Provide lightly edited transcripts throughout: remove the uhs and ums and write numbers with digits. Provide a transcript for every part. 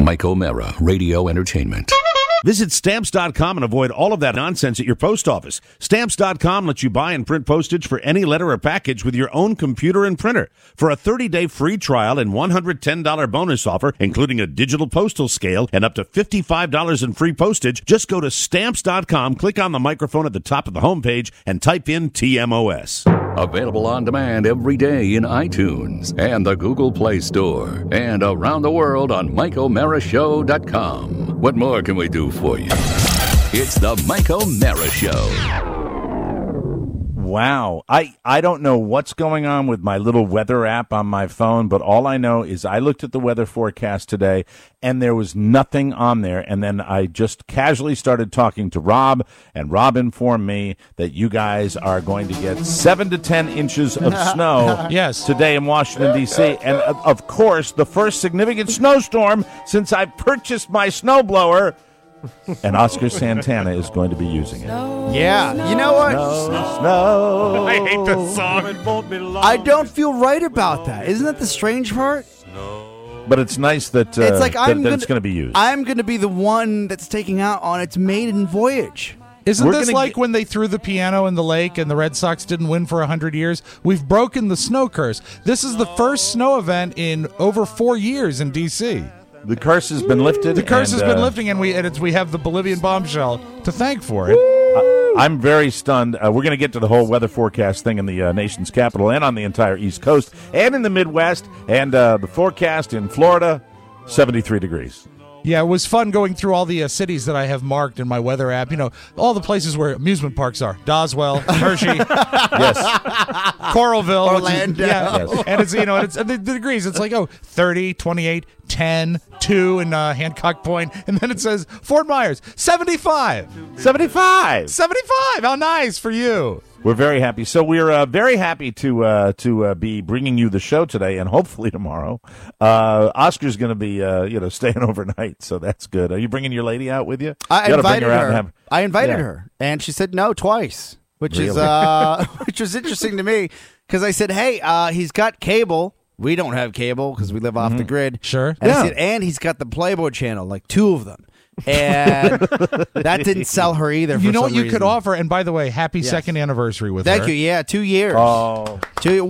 Mike O'Mara, Radio Entertainment. Visit Stamps.com and avoid all of that nonsense at your post office. Stamps.com lets you buy and print postage for any letter or package with your own computer and printer. For a 30-day free trial and $110 bonus offer, including a digital postal scale and up to $55 in free postage, just go to Stamps.com, click on the microphone at the top of the homepage, and type in TMOS. Available on demand every day in iTunes and the Google Play Store. And around the world on MikeO'MaraShow.com. What more can we do for you? It's the Mike O'Mara Show. Wow. I don't know what's going on with my little weather app on my phone, but all I know is I looked at the weather forecast today, and there was nothing on there. And then I just casually started talking to Rob, and Rob informed me that you guys are going to get 7 to 10 inches of snow today in Washington, D.C. And, of course, the first significant snowstorm since I purchased my snowblower. And Oscar Santana is going to be using it. Yeah, you know what? Snow. I hate this song. I don't feel right about that. Isn't that the strange part? But it's nice that, It's like that it's going to be used. I'm going to be the one that's taking out on its maiden voyage. Isn't this like when they threw the piano in the lake and the Red Sox didn't win for 100 years? We've broken the snow curse. This is the first snow event in over 4 years in D.C. The curse has been lifted. The curse has been lifting, and we have the Bolivian bombshell to thank for it. I'm very stunned. We're going to get to the whole weather forecast thing in the nation's capital and on the entire East Coast and in the Midwest. And the forecast in Florida, 73 degrees. Yeah, it was fun going through all the cities that I have marked in my weather app. You know, all the places where amusement parks are. Doswell, Hershey, Yes. Coralville, Orlando. Yes. And it's, you know, it's the degrees. It's like, 30, 28, 10, 2 in Hancock Point. And then it says Fort Myers, 75. 75. 75. How nice for you. We're very happy. So we're very happy to be bringing you the show today and hopefully tomorrow. Oscar's going to be staying overnight, so that's good. Are you bringing your lady out with you? I invited her. I invited her, and she said no twice, which is which was interesting to me because I said, "Hey, he's got cable. We don't have cable because we live off the grid." Sure. And I said, and he's got the Playboy channel, like 2 of them. And that didn't sell her either. You know what you could offer? And by the way, happy second anniversary with her. Thank you. Yeah, 2 years. Oh, 2 years. Woo!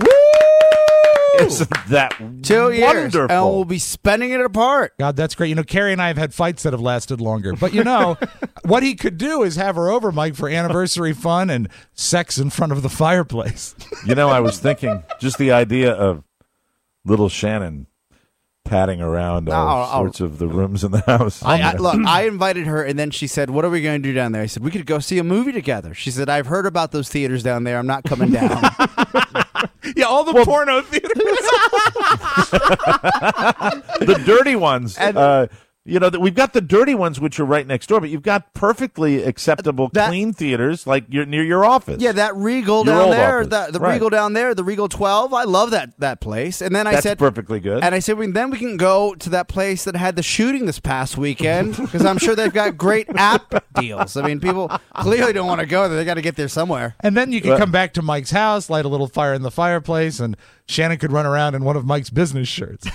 isn't that 2 years. wonderful? And we'll be spending it apart. God, that's great. You know, Carrie and I have had fights that have lasted longer. But, you know, what he could do is have her over, Mike, for anniversary fun and sex in front of the fireplace. You know, I was thinking just the idea of little Shannon patting around all sorts of the rooms in the house. Look, I invited her, and then she said, what are we going to do down there? I said, we could go see a movie together. She said, I've heard about those theaters down there. I'm not coming down. Yeah, all the porno theaters. The dirty ones. We've got the dirty ones, which are right next door, but you've got perfectly acceptable, clean theaters, like near your office. Yeah, that Regal Your down old there, office. the Right. Regal down there, the Regal 12. I love that place. And then I That's said, perfectly good. And I said, then we can go to that place that had the shooting this past weekend because I'm sure they've got great app deals. I mean, people clearly don't want to go there. They got to get there somewhere. And then you can come back to Mike's house, light a little fire in the fireplace, and Shannon could run around in one of Mike's business shirts.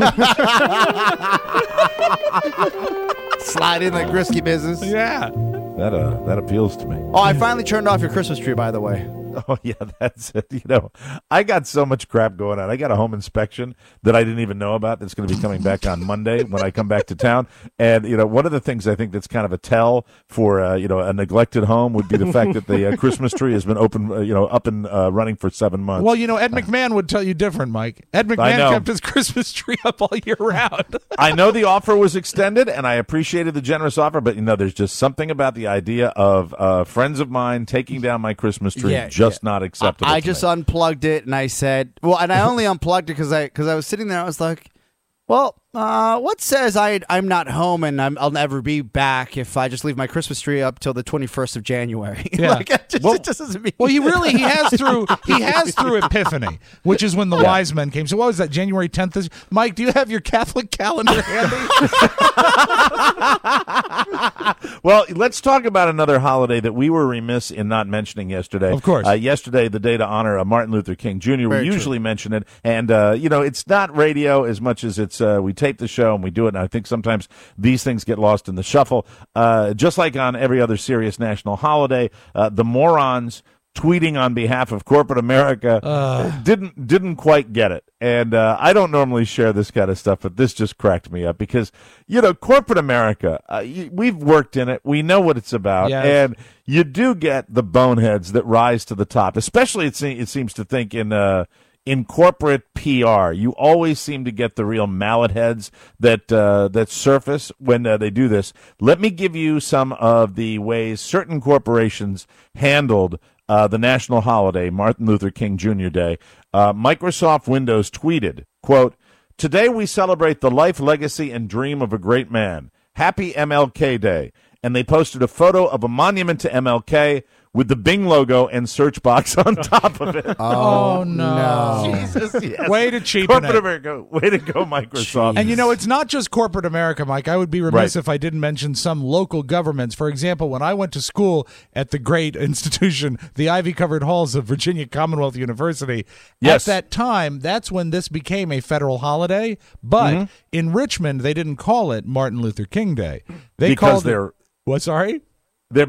Slide in like Grisky business. Yeah. That appeals to me. Oh, I finally turned off your Christmas tree, by the way. Oh, yeah, that's it. You know, I got so much crap going on. I got a home inspection that I didn't even know about that's going to be coming back on Monday when I come back to town. And, you know, one of the things I think that's kind of a tell for, a neglected home would be the fact that the Christmas tree has been open, up and running for 7 months. Well, you know, Ed McMahon would tell you different, Mike. Ed McMahon kept his Christmas tree up all year round. I know the offer was extended, and I appreciated the generous offer, but, there's just something about the idea of friends of mine taking down my Christmas tree not acceptable. I just unplugged it, and I said, and I only unplugged it because I was sitting there. I was like, well, what says I'm not home and I'll never be back if I just leave my Christmas tree up till the 21st of January? Yeah. It just doesn't mean. Well, he has through Epiphany, which is when the wise men came. So what was that, January 10th? Mike, do you have your Catholic calendar handy? Well, let's talk about another holiday that we were remiss in not mentioning yesterday. Of course. Yesterday, the day to honor Martin Luther King Jr. Very We true. usually mention it. And, it's not radio as much as it's we tape the show and we do it. And I think sometimes these things get lost in the shuffle. Just like on every other serious national holiday, the morons tweeting on behalf of corporate America didn't quite get it. And I don't normally share this kind of stuff, but this just cracked me up because, corporate America, we've worked in it. We know what it's about. Yes. And you do get the boneheads that rise to the top, especially it seems to think in corporate PR. You always seem to get the real mallet heads that surface when they do this. Let me give you some of the ways certain corporations handled the national holiday, Martin Luther King Jr. Day. Microsoft Windows tweeted, quote, "Today we celebrate the life, legacy, and dream of a great man. Happy MLK Day." And they posted a photo of a monument to MLK with the Bing logo and search box on top of it. Oh, no. Jesus, yes. Way to cheapen Corporate it. America, way to go, Microsoft. And it's not just corporate America, Mike. I would be remiss Right. if I didn't mention some local governments. For example, when I went to school at the great institution, the ivy-covered halls of Virginia Commonwealth University, Yes. at that time, that's when this became a federal holiday. But in Richmond, they didn't call it Martin Luther King Day. They Because called they're- it, what, sorry? they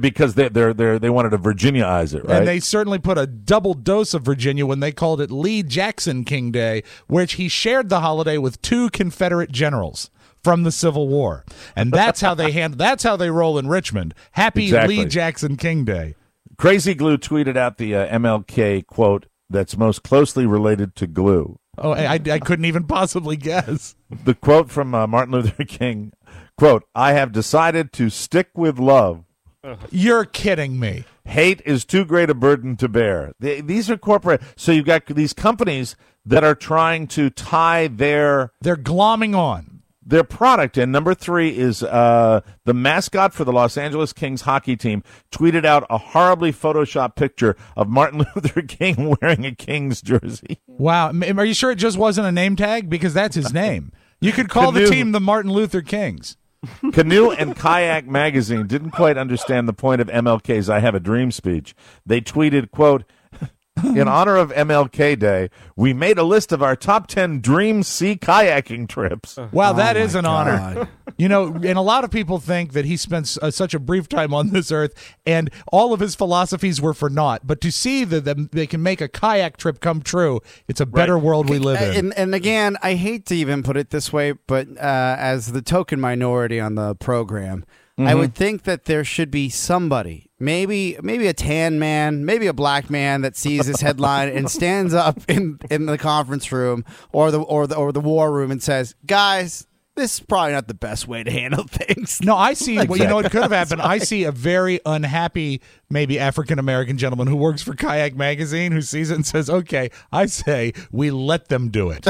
wanted to Virginiaize it, right? And they certainly put a double dose of Virginia when they called it Lee Jackson King Day, which he shared the holiday with 2 Confederate generals from the Civil War. And that's how that's how they roll in Richmond. Happy Exactly. Lee Jackson King Day. Crazy Glue tweeted out the MLK quote that's most closely related to glue. Oh, I couldn't even possibly guess. The quote from Martin Luther King, quote, "I have decided to stick with love. You're kidding me. Hate is too great a burden to bear." These are corporate. So you've got these companies that are trying to tie their They're glomming on. product. And number 3 is the mascot for the Los Angeles Kings hockey team tweeted out a horribly photoshopped picture of Martin Luther King wearing a Kings jersey. Wow. Are you sure it just wasn't a name tag? Because that's his name. You could call the Canoe. team the Martin Luther Kings. Canoe and Kayak magazine didn't quite understand the point of MLK's I Have a Dream speech. They tweeted, quote, "In honor of MLK Day, we made a list of our top 10 dream sea kayaking trips." Wow, that is my an honor. God. And a lot of people think that he spent such a brief time on this earth and all of his philosophies were for naught. But to see that they can make a kayak trip come true, it's a better world we live in. And again, I hate to even put it this way, but as the token minority on the program, I would think that there should be somebody, maybe a tan man, maybe a black man that sees this headline and stands up in the conference room or the war room and says, "Guys, this is probably not the best way to handle things." No, I see. Well, you know what could have happened? I see a very unhappy, maybe African-American gentleman who works for Kayak Magazine who sees it and says, "Okay, I say we let them do it."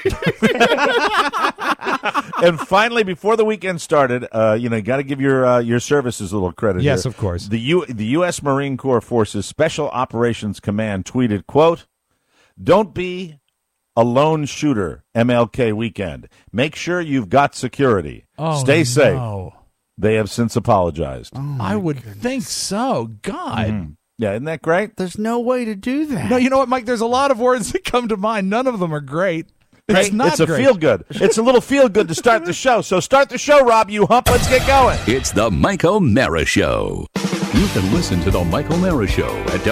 And finally, before the weekend started, got to give your services a little credit. Yes, here. of course. The U.S. Marine Corps Forces Special Operations Command tweeted, quote, "Don't be a lone shooter MLK weekend. Make sure you've got security. Stay safe." No. They have since apologized. I would think so. God. Yeah, isn't that great? There's no way to do that. No, you know what, Mike? There's a lot of words that come to mind. None of them are great. It's not It's a great. feel good. It's a little feel good to start the show. So start the show, Rob. You hump. Let's get going. It's the Mike O'Mara Show. You can listen to the Mike O'Mara Show at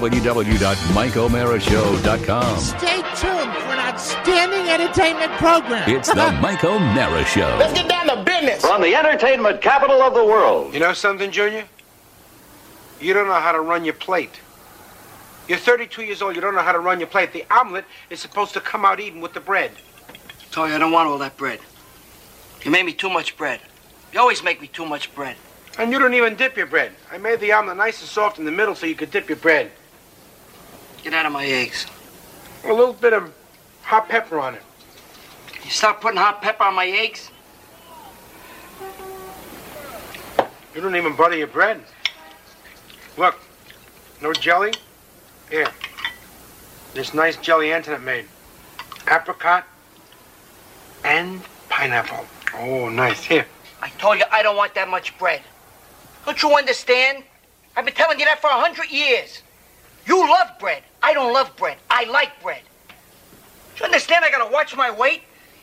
www.mikeomarashow.com. Stay tuned for an outstanding entertainment program. It's the Mike O'Mara Show. Let's get down to business. From the entertainment capital of the world. You know something, Junior? You don't know how to run your plate. You're 32 years old. You don't know how to run your plate. The omelet is supposed to come out even with the bread. Told you I don't want all that bread. You made me too much bread. You always make me too much bread. And you don't even dip your bread. I made the omelet nice and soft in the middle so you could dip your bread. Get out of my eggs. A little bit of hot pepper on it. You stop putting hot pepper on my eggs? You don't even butter your bread. Look, no jelly? Here. This nice jelly Antoinette made. Apricot and pineapple. Oh, nice. Here. I told you I don't want that much bread. Don't you understand? I've been telling you that for 100 years. You love bread. I don't love bread. I like bread. Do you understand I gotta watch my weight?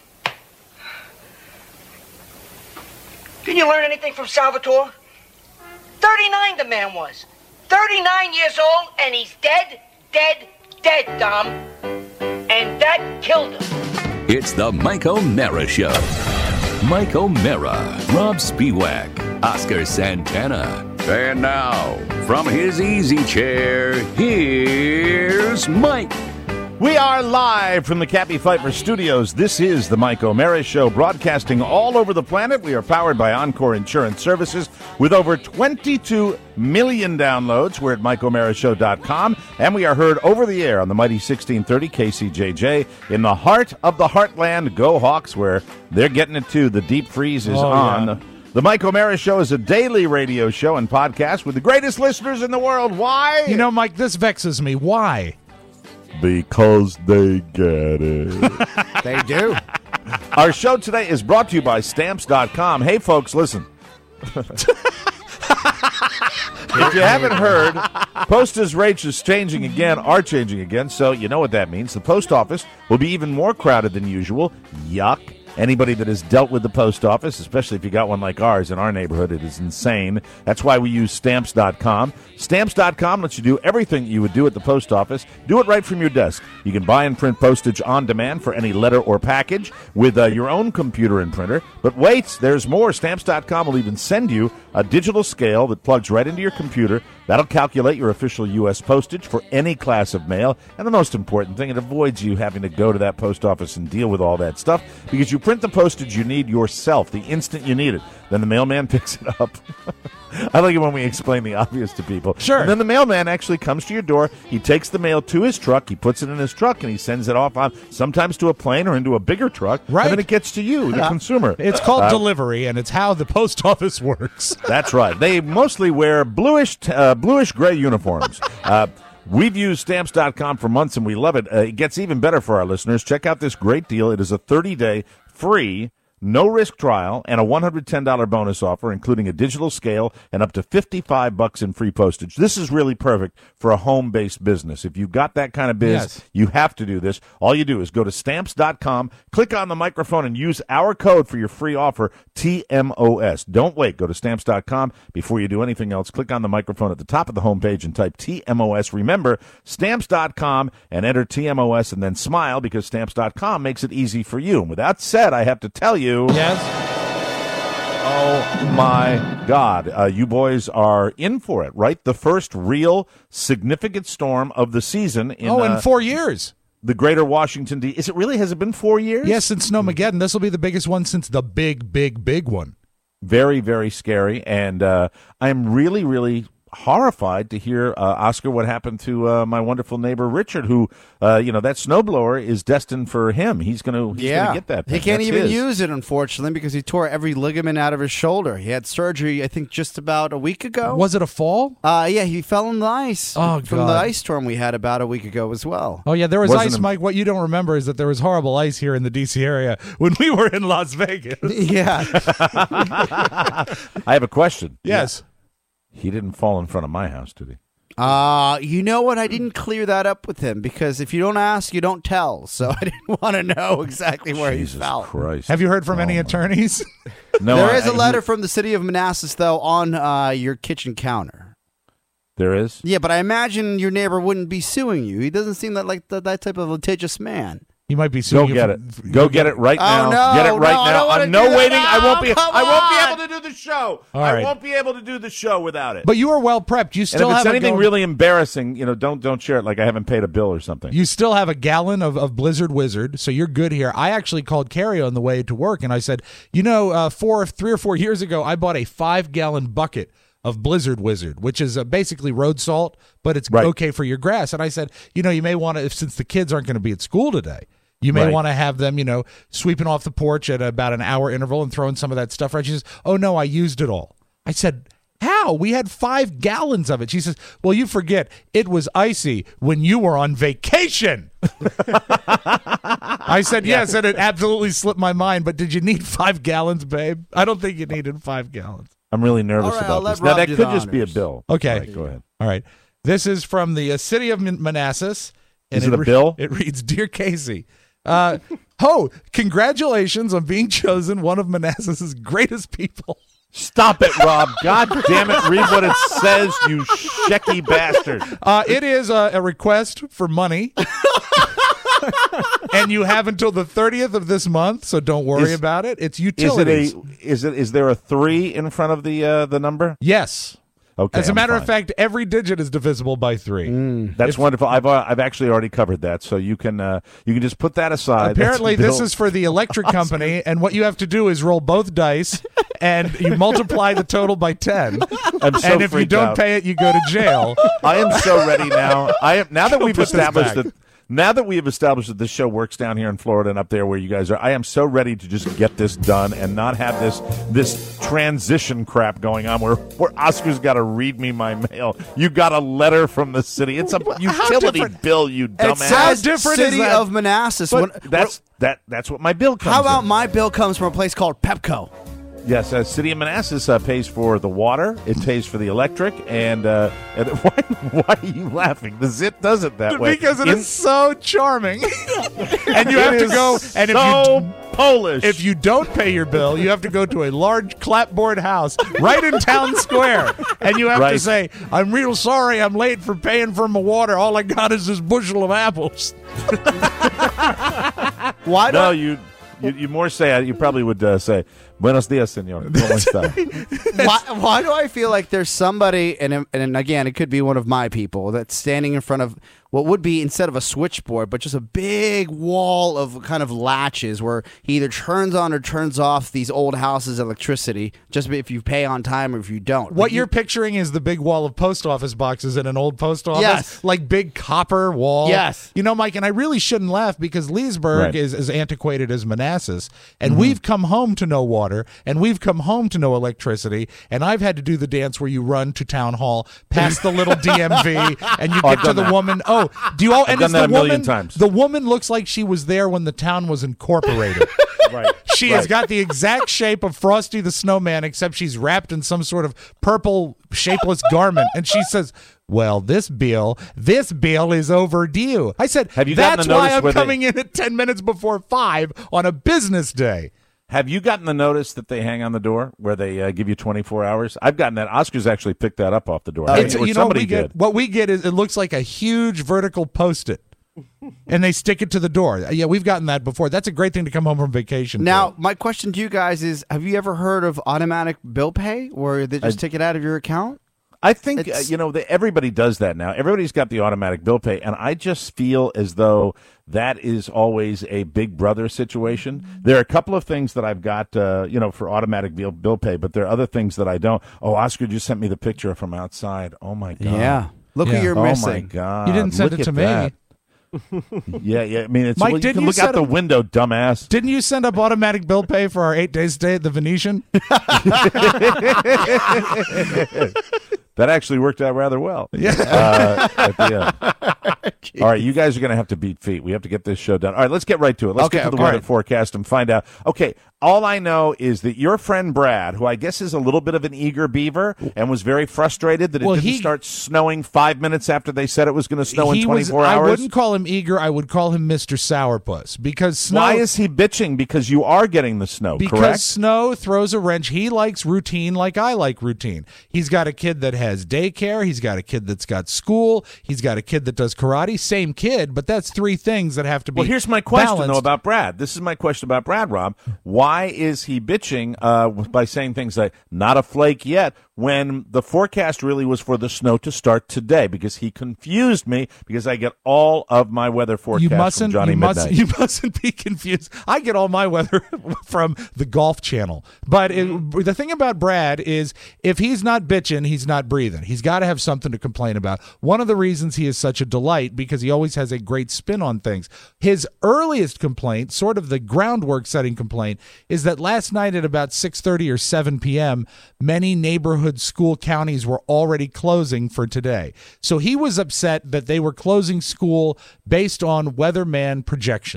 Didn't you learn anything from Salvatore? 39 the man was. 39 years old, and he's dead, Dom. And that killed him. It's the Mike O'Mara Show. Mike O'Mara, Rob Spiewak, Oscar Santana. And now, from his easy chair, here's Mike. We are live from the Cappy Pfeiffer Studios. This is the Mike O'Mara Show, broadcasting all over the planet. We are powered by Encore Insurance Services with over 22 million downloads. We're at MikeO'MaraShow.com, and we are heard over the air on the mighty 1630 KCJJ in the heart of the heartland. Go Hawks, where they're getting it too. The deep freeze is on. Yeah. The Mike O'Mara Show is a daily radio show and podcast with the greatest listeners in the world. Why? You know, Mike, this vexes me. Why? Because they get it. They do. Our show today is brought to you by Stamps.com. Hey, folks, listen. If you haven't heard, postage rates are changing again, so you know what that means. The post office will be even more crowded than usual. Yuck. Anybody that has dealt with the post office, especially if you got one like ours in our neighborhood, it is insane. That's why we use Stamps.com. Stamps.com lets you do everything you would do at the post office. Do it right from your desk. You can buy and print postage on demand for any letter or package with your own computer and printer. But wait, there's more. Stamps.com will even send you a digital scale that plugs right into your computer. That'll calculate your official U.S. postage for any class of mail. And the most important thing, it avoids you having to go to that post office and deal with all that stuff because you print the postage you need yourself the instant you need it. Then the mailman picks it up. I like it when we explain the obvious to people. Sure. And then the mailman actually comes to your door. He takes the mail to his truck. He puts it in his truck, and he sends it off on sometimes to a plane or into a bigger truck. Right. And then it gets to you, the consumer. It's called delivery, and it's how the post office works. That's right. They mostly wear bluish-gray uniforms. We've used Stamps.com for months, and we love it. It gets even better for our listeners. Check out this great deal. It is a 30-day free no-risk trial and a $110 bonus offer, including a digital scale and up to $55 in free postage. This is really perfect for a home-based business. If you've got that kind of biz, yes, you have to do this. All you do is go to Stamps.com, click on the microphone, and use our code for your free offer, TMOS. Don't wait. Go to Stamps.com. Before you do anything else, click on the microphone at the top of the homepage and type TMOS. Remember, Stamps.com, and enter TMOS, and then smile because Stamps.com makes it easy for you. And with that said, I have to tell you, yes. Oh, my God. You boys are in for it, right? The first real significant storm of the season. In 4 years. The greater Washington, D.C. Is it really? Has it been 4 years? Yes, since Snowmageddon. This will be the biggest one since the big one. Very, very scary. And I'm really, really horrified to hear, Oscar, what happened to my wonderful neighbor Richard, who, that snowblower is destined for him. He's going to get that thing. He can't That's even his. use it, unfortunately, because he tore every ligament out of his shoulder. He had surgery, I think, just about a week ago. Was it a fall? Yeah, he fell in the ice from the ice storm we had about a week ago as well. Oh, yeah, there was ice, Mike. What you don't remember is that there was horrible ice here in the D.C. area when we were in Las Vegas. Yeah. I have a question. Yes. Yeah. He didn't fall in front of my house, did he? You know what? I didn't clear that up with him because if you don't ask, you don't tell. So I didn't want to know exactly where he fell. Jesus Christ. Have you heard from any attorneys? No. There is a letter from the city of Manassas, though, on your kitchen counter. There is? Yeah, but I imagine your neighbor wouldn't be suing you. He doesn't seem like that type of litigious man. He might be suing you. Go get it right now. No, get it right now. I'm waiting. I won't be able to do the show. I won't be able to do the show without it. But you are well prepped. You still and if have it's anything really embarrassing, don't share it like I haven't paid a bill or something. You still have a gallon of Blizzard Wizard, so you're good here. I actually called Carrie on the way to work, and I said, 3 or 4 years ago, I bought a 5-gallon bucket of Blizzard Wizard, which is basically road salt, but it's okay for your grass. And I said, you may want to, since the kids aren't going to be at school today, you may want to have them, sweeping off the porch at about an hour interval and throwing some of that stuff right. She says, oh, no, I used it all. I said, how? We had 5 gallons of it. She says, well, you forget, it was icy when you were on vacation. I said, yes, and it absolutely slipped my mind. But did you need 5 gallons, babe? I don't think you needed 5 gallons. I'm really nervous All right, I'll about let this. Now, Rob that do could the just be a honors. bill. Okay. All right, go ahead. All right. This is from the city of Manassas. And Is it a bill? It reads, Dear Casey, congratulations on being chosen one of Manassas's greatest people. Stop it, Rob. God damn it. Read what it says, you shecky bastard. It is a request for money. And you have until the 30th of this month, so don't worry about it. It's utilities. Is there a 3 in front of the number? Yes. Okay. As a matter of fine. fact, every digit is divisible by 3. That's wonderful. I've actually already covered that, so you can just put that aside. Apparently, That's this is for the electric company, and what you have to do is roll both dice, and you multiply the total by 10. I'm so And if you freaked don't out. pay it, you go to jail. I am so ready now. Now that we've put this established back. that. Now that we have established that this show works down here in Florida and up there where you guys are, I am so ready to just get this done and not have this transition crap going on where Oscar's got to read me my mail. You got a letter from the city. It's a utility different- bill, you It dumbass. says different is City that? of Manassas. But that's what my bill comes How about in. my bill comes from a place called Pepco? Yes, City of Manassas pays for the water. It pays for the electric. And why are you laughing? The zit does it that way. Because it is so charming. And you have to go, and Polish. if you don't pay your bill, you have to go to a large clapboard house right in town square. And you have to Right. say, I'm real sorry I'm late for paying for my water. All I got is this bushel of apples. Why No, do you more say, you probably would say, Buenos dias, señor. ¿Cómo está? why do I feel like there's somebody, and again, it could be one of my people, that's standing in front of what would be, instead of a switchboard, but just a big wall of kind of latches where he either turns on or turns off these old houses' electricity, just if you pay on time or if you don't. What you're picturing is the big wall of post office boxes in an old post office. Yes. Like big copper wall. Yes. You know, Mike, and I really shouldn't laugh because Leesburg Right. is as antiquated as Manassas. And we've come home to no water, and we've come home to no electricity, and I've had to do the dance where you run to town hall, past the little DMV, and you I've get to done the that. woman. Oh, do you all? And done it's that the a million woman. times. The woman looks like she was there when the town was incorporated. Right. She has got the exact shape of Frosty the Snowman, except she's wrapped in some sort of purple, shapeless garment. And she says, well, this bill is overdue. I said, Have you gotten that's the why notice I'm where coming in at 10 minutes before 5 on a business day. Have you gotten the notice that they hang on the door where they give you 24 hours? I've gotten that. Oscar's actually picked that up off the door. It's- Or you know what somebody we get? did. What we get is it looks like a huge vertical Post-it. And they stick it to the door. Yeah, we've gotten that before. That's a great thing to come home from vacation. Now, to. my question to you guys is, have you ever heard of automatic bill pay where they just take it out of your account? I think, It's- everybody does that now. Everybody's got the automatic bill pay, and I just feel as though that is always a big brother situation. There are a couple of things that I've got, for automatic bill pay, but there are other things that I don't. Oh, Oscar just sent me the picture from outside. Oh, my God. Yeah. Look Yeah. who you're Oh, missing. my God. You didn't send Look it to at me. that. Yeah. I mean, it's Mike, you didn't can you look out set the up- window, dumbass. Didn't you send up automatic bill pay for our 8-day stay at the Venetian? That actually worked out rather well. Yeah. At the end. All right, you guys are going to have to beat feet. We have to get this show done. All right, let's get right to it. Let's get to the weather forecast and find out. Okay, all I know is that your friend Brad, who I guess is a little bit of an eager beaver and was very frustrated that it didn't start snowing 5 minutes after they said it was going to snow in 24 hours. I wouldn't call him eager. I would call him Mr. Sourpuss because snow. Why is he bitching? Because you are getting the snow, because correct? snow throws a wrench. He likes routine like I like routine. He's got a kid that has daycare. He's got a kid that's got school. He's got a kid that does karate. Same kid, but that's three things that have to be Well, here's my question, balanced. though, about Brad. This is my question about Brad, Rob. Why is he bitching by saying things like, not a flake yet, when the forecast really was for the snow to start today? Because he confused me, because I get all of my weather forecasts from Johnny Midnight. You mustn't be confused. I get all my weather from the Golf Channel. But the thing about Brad is if he's not bitching, he's not breathing. He's got to have something to complain about. One of the reasons he is such a delight, because he always has a great spin on things. His earliest complaint, sort of the groundwork setting complaint, is that last night at about 6:30 or 7 p.m., many neighborhood school counties were already closing for today. So he was upset that they were closing school based on weatherman projections.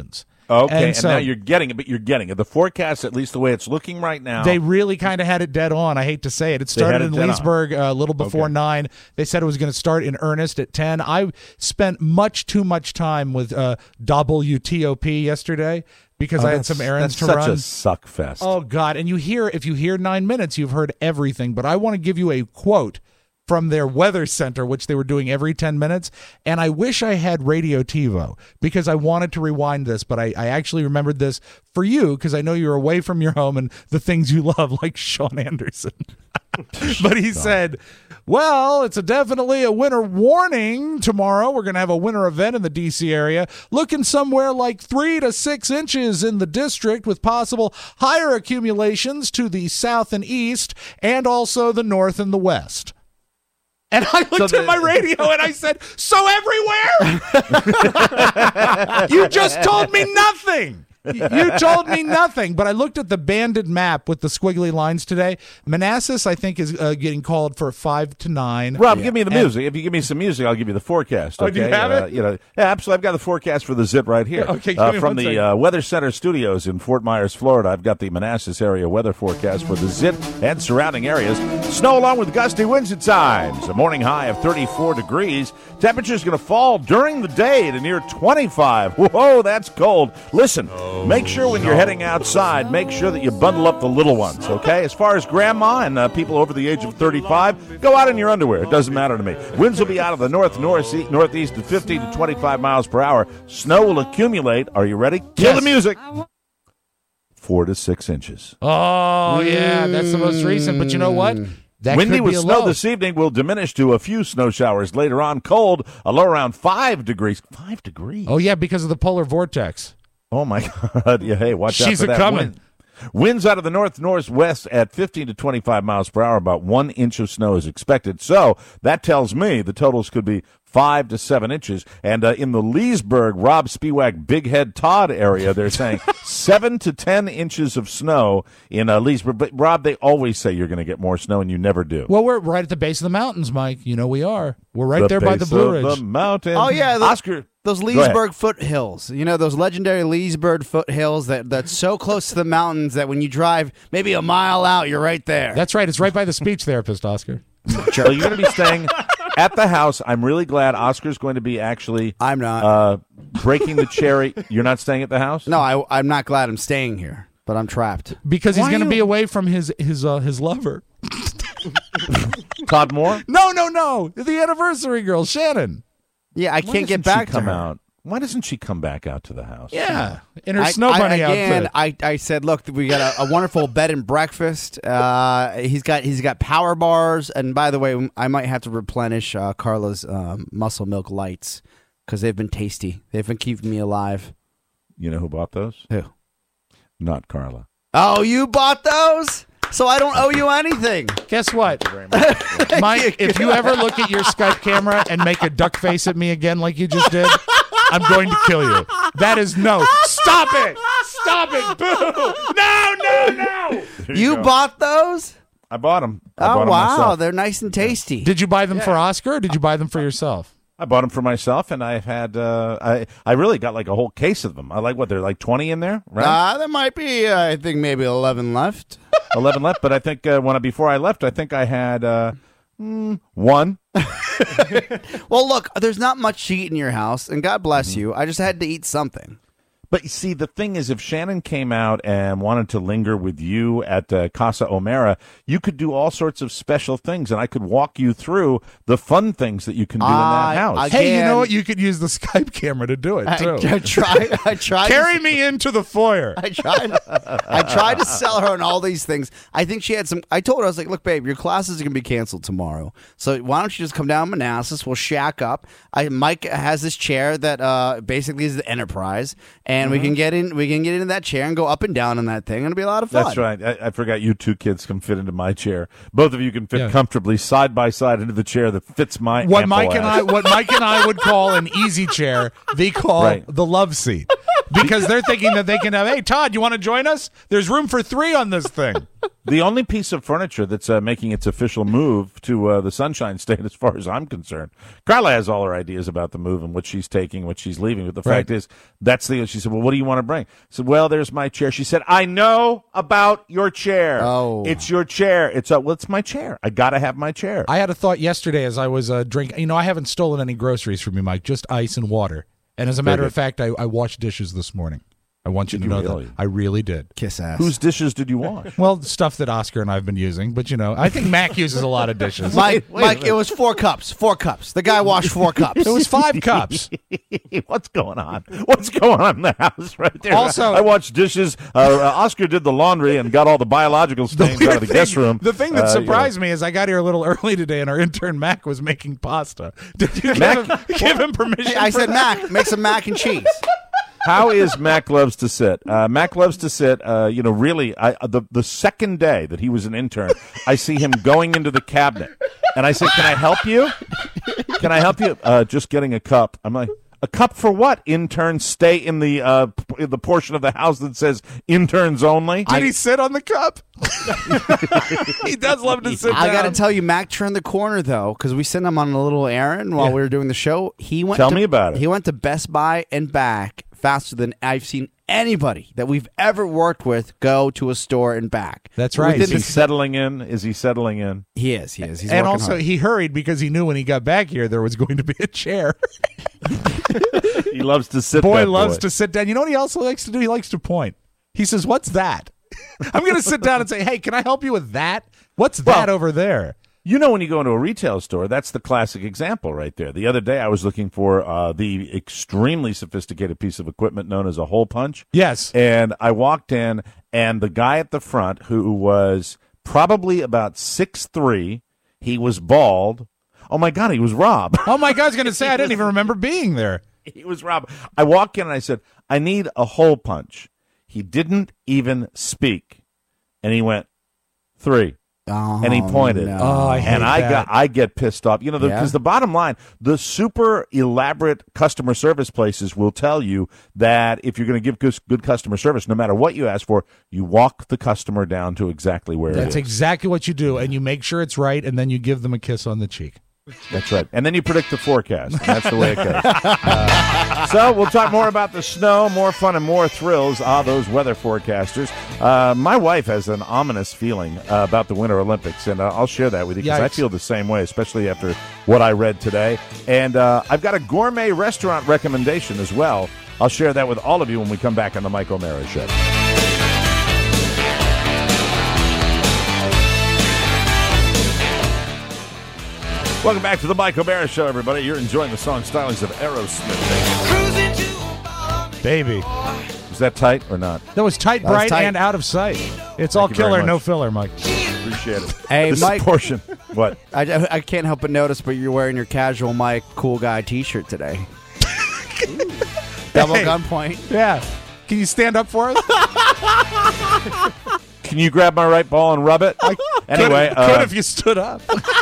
Okay, and so now you're getting it, but you're getting it. The forecast, at least the way it's looking right now. They really kind of had it dead on. I hate to say it. It started in Leesburg a little before 9. They said it was going to start in earnest at 10. I spent too much time with WTOP yesterday because I had some errands to run. Such a suck fest. Oh, God. And if you hear 9 minutes, you've heard everything. But I want to give you a quote from their weather center, which they were doing every 10 minutes. And I wish I had Radio TiVo because I wanted to rewind this, but I actually remembered this for you because I know you're away from your home and the things you love, like Sean Anderson. But he said, well, it's definitely a winter warning tomorrow. We're going to have a winter event in the D.C. area, looking somewhere like 3 to 6 inches in the district with possible higher accumulations to the south and east and also the north and the west. And I looked at my radio and I said, so everywhere? You just told me nothing. You told me nothing. But I looked at the banded map with the squiggly lines today. Manassas, I think, is getting called for 5 to 9. Rob, give me the music. If you give me some music, I'll give you the forecast. Okay? Oh, do you have it? Yeah, absolutely. I've got the forecast for the Zit right here. Okay, from the Weather Center studios in Fort Myers, Florida, I've got the Manassas area weather forecast for the Zit and surrounding areas. Snow along with gusty winds at times. A morning high of 34 degrees. Temperature's going to fall during the day to near 25. Whoa, that's cold. Listen. Make sure when you're heading outside, make sure that you bundle up the little ones, okay? As far as grandma and people over the age of 35, go out in your underwear. It doesn't matter to me. Winds will be out of the northeast at 15 to 25 miles per hour. Snow will accumulate. Are you ready? Kill the music. 4 to 6 inches. Oh, yeah, that's the most recent. But you know what? That windy could with be a snow low. this evening will diminish to a few snow showers later on. Cold, a low around 5 degrees. 5 degrees? Oh, yeah, because of the polar vortex. Oh, my God. Yeah, hey, watch out She's for that coming. wind. Winds out of the northwest at 15 to 25 miles per hour. About 1 inch of snow is expected. So that tells me the totals could be 5 to 7 inches. And in the Leesburg, Rob Spiewak, Big Head Todd area, they're saying 7 to 10 inches of snow in Leesburg. But, Rob, they always say you're going to get more snow, and you never do. Well, we're right at the base of the mountains, Mike. You know we are. We're right there by the Blue Ridge. The mountain. Oh, yeah. Oscar. Those Leesburg foothills, you know, those legendary Leesburg foothills that's so close to the mountains that when you drive maybe a mile out, you're right there. That's right. It's right by the speech therapist, Oscar. So you're going to be staying at the house. I'm really glad Oscar's going to be actually. I'm not breaking the cherry. You're not staying at the house? No, I'm not glad I'm staying here, but I'm trapped because he's going to be away from his lover. Todd Moore? No. The anniversary girl, Shannon. Yeah, I can't get back to her. Out? Why doesn't she come back out to the house? Yeah, in her snow bunny outfit. I said, look, we got a wonderful bed and breakfast. He's got power bars, and by the way, I might have to replenish Carla's Muscle Milk Lights because they've been tasty. They've been keeping me alive. You know who bought those? Who? Not Carla. Oh, you bought those? So I don't owe you anything. Guess what, Mike? If you ever look at your Skype camera and make a duck face at me again like you just did, I'm going to kill you. That is no. Stop it! Stop it! Boo! No! You bought those? I bought them. Oh, wow. They're nice and tasty. Did you buy them for Oscar or did you buy them for yourself? I bought them for myself, and I've had I really got like a whole case of them. I like what they're like 20 in there, right? There might be I think maybe 11 left. 11 left, but I think before I left, I think I had 1. Well, look, there's not much to eat in your house, and God bless you. I just had to eat something. But you see, the thing is, if Shannon came out and wanted to linger with you at Casa O'Mara, you could do all sorts of special things, and I could walk you through the fun things that you can do in that house. Hey, you know what? You could use the Skype camera to do it, too. I tried. Carry me into the foyer. I tried to sell her on all these things. I think she had some. I told her, I was like, look, babe, your classes are going to be canceled tomorrow. So why don't you just come down to Manassas? We'll shack up. Mike has this chair that basically is the Enterprise. And we can get into that chair and go up and down on that thing. It'll be a lot of fun. That's right. I forgot you two kids can fit into my chair. Both of you can fit comfortably side by side into the chair that fits my what Mike and I would call an easy chair, they call the love seat. because they're thinking that they can have, hey, Todd, you want to join us? There's room for 3 on this thing. The only piece of furniture that's making its official move to the Sunshine State, as far as I'm concerned, Carla has all her ideas about the move and what she's taking, what she's leaving. But the fact is, she said, well, what do you want to bring? I said, well, there's my chair. She said, I know about your chair. Oh. It's your chair. It's my chair. I got to have my chair. I had a thought yesterday as I was drinking. I haven't stolen any groceries from you, Mike, just ice and water. And as a matter of fact, I washed dishes this morning. I want you to know that I really did. Kiss ass. Whose dishes did you wash? Well, stuff that Oscar and I have been using, but I think Mac uses a lot of dishes. Mike, it was 4 cups. 4 cups. The guy washed 4 cups. It was 5 cups. What's going on? What's going on in the house right there? Also, I watched dishes. Oscar did the laundry and got all the biological stains out of the guest room. The thing that surprised me is I got here a little early today, and our intern Mac was making pasta. Did you give him permission? I said, Mac, make some mac and cheese. How is Mac Loves to Sit? Mac Loves to Sit, really, the second day that he was an intern, I see him going into the cabinet. And I said, can I help you? Can I help you? Just getting a cup. I'm like, a cup for what? Interns stay in the portion of the house that says interns only. Did he sit on the cup? He does love to sit down. I got to tell you, Mac turned the corner, though, because we sent him on a little errand while we were doing the show. Tell me about it. He went to Best Buy and back faster than I've seen anybody that we've ever worked with go to a store and back. That's right. Is he settling in? He is. He's and also, hard. he hurried because he knew when he got back here there was going to be a chair. He loves to sit. Boy loves to sit down. You know what he also likes to do? He likes to point. He says, what's that? I'm going to sit down and say, hey, can I help you with that? What's that over there? You know, when you go into a retail store, that's the classic example right there. The other day I was looking for the extremely sophisticated piece of equipment known as a hole punch. Yes. And I walked in, and the guy at the front, who was probably about 6'3", he was bald. Oh, my God, he was Rob. Oh, my God, I was going to say, I didn't even remember being there. He was Rob. I walk in, and I said, I need a hole punch. He didn't even speak. And he went, 3. Oh, and he pointed. No. Oh, I hate that. I get pissed off. Because the bottom line, the super elaborate customer service places will tell you that if you're going to give good customer service, no matter what you ask for, you walk the customer down to exactly where it is. That's exactly what you do, and you make sure it's right, and then you give them a kiss on the cheek. That's right. And then you predict the forecast. And that's the way it goes. So we'll talk more about the snow, more fun, and more thrills. Those weather forecasters. My wife has an ominous feeling about the Winter Olympics, and I'll share that with you because I feel the same way, especially after what I read today. And I've got a gourmet restaurant recommendation as well. I'll share that with all of you when we come back on the Mike O'Mara Show. Welcome back to the Mike O'Mara Show, everybody. You're enjoying the song stylings of Aerosmith. Baby. Was that tight or not? That was tight, bright, and out of sight. It's all killer, no filler, Mike. Appreciate it. Hey, this Mike. Portion. What? I can't help but notice, but you're wearing your casual Mike cool guy T-shirt today. Double gunpoint. Yeah. Can you stand up for us? Can you grab my right ball and rub it? Anyway. Could if you stood up.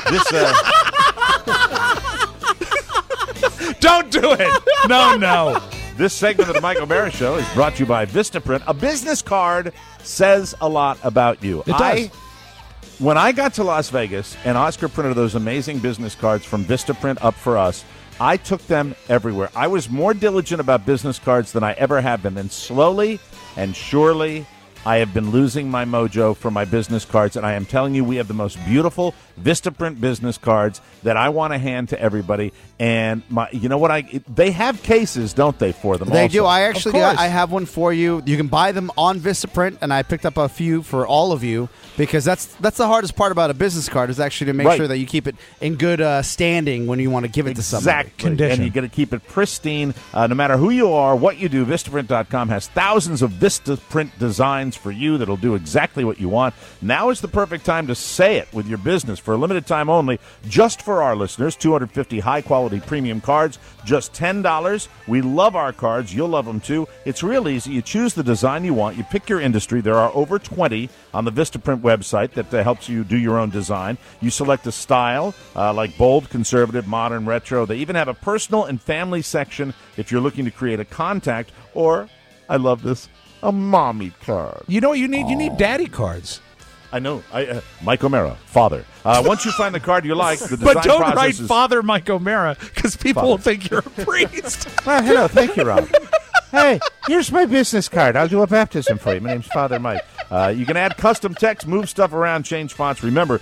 Don't do it. No. This segment of the Mike O'Mara Show is brought to you by Vistaprint. A business card says a lot about you. It does. When I got to Las Vegas and Oscar printed those amazing business cards from Vistaprint up for us, I took them everywhere. I was more diligent about business cards than I ever have been. And slowly and surely, I have been losing my mojo for my business cards, and I am telling you, we have the most beautiful Vistaprint business cards that I want to hand to everybody. And you know what? They have cases, don't they, for them? They also? do. I actually I have one for you. You can buy them on Vistaprint, and I picked up a few for all of you because that's the hardest part about a business card is actually to make sure that you keep it in good standing when you want to give it to somebody. Exact condition. And you got to keep it pristine. No matter who you are, what you do, Vistaprint.com has thousands of Vistaprint designs for you that'll do exactly what you want. Now is the perfect time to say it with your business for a limited time only. Just for our listeners, 250 high-quality premium cards, just $10. We love our cards. You'll love them, too. It's real easy. You choose the design you want. You pick your industry. There are over 20 on the Vistaprint website that helps you do your own design. You select a style like bold, conservative, modern, retro. They even have a personal and family section if you're looking to create a contact or I love this. A mommy card. You know what you need? You need daddy cards. I know. Mike O'Mara, father. Once you find the card you like, the design But don't process write is... Father Mike O'Mara, because people will think you're a priest. Hello, thank you, Rob. Hey, here's my business card. I'll do a baptism for you. My name's Father Mike. You can add custom text, move stuff around, change fonts. Remember,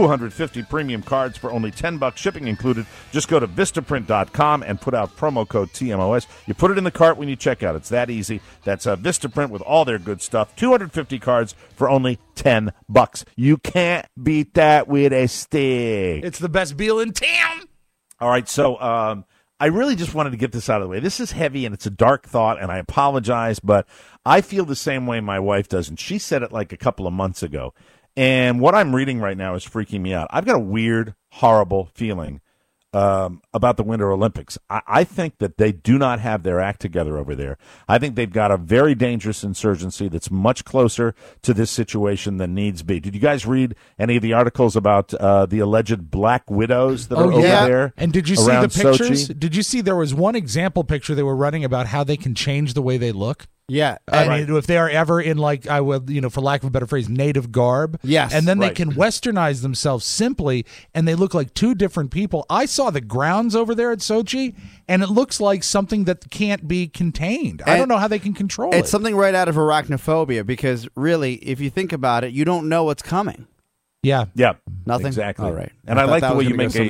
250 premium cards for only $10, shipping included. Just go to Vistaprint.com and put out promo code TMOS. You put it in the cart when you check out. It's that easy. That's Vistaprint with all their good stuff. 250 cards for only $10. You can't beat that with a stick. It's the best deal in town. All right, so I really just wanted to get this out of the way. This is heavy, and it's a dark thought, and I apologize, but I feel the same way my wife does, and she said it like a couple of months ago. And what I'm reading right now is freaking me out. I've got a weird, horrible feeling about the Winter Olympics. I think that they do not have their act together over there. I think they've got a very dangerous insurgency that's much closer to this situation than needs be. Did you guys read any of the articles about the alleged black widows that are over there? And did you see the pictures? Sochi? Did you see there was one example picture they were running about how they can change the way they look? Yeah. I mean, if they are ever in, like, I would, for lack of a better phrase, native garb. Yes. And then they can westernize themselves simply, and they look like two different people. I saw the grounds over there at Sochi, and it looks like something that can't be contained. I don't know how they can control it. It's something right out of Arachnophobia, because really, if you think about it, you don't know what's coming. Yeah. Yeah. Nothing? Exactly. All right. And I like the way you make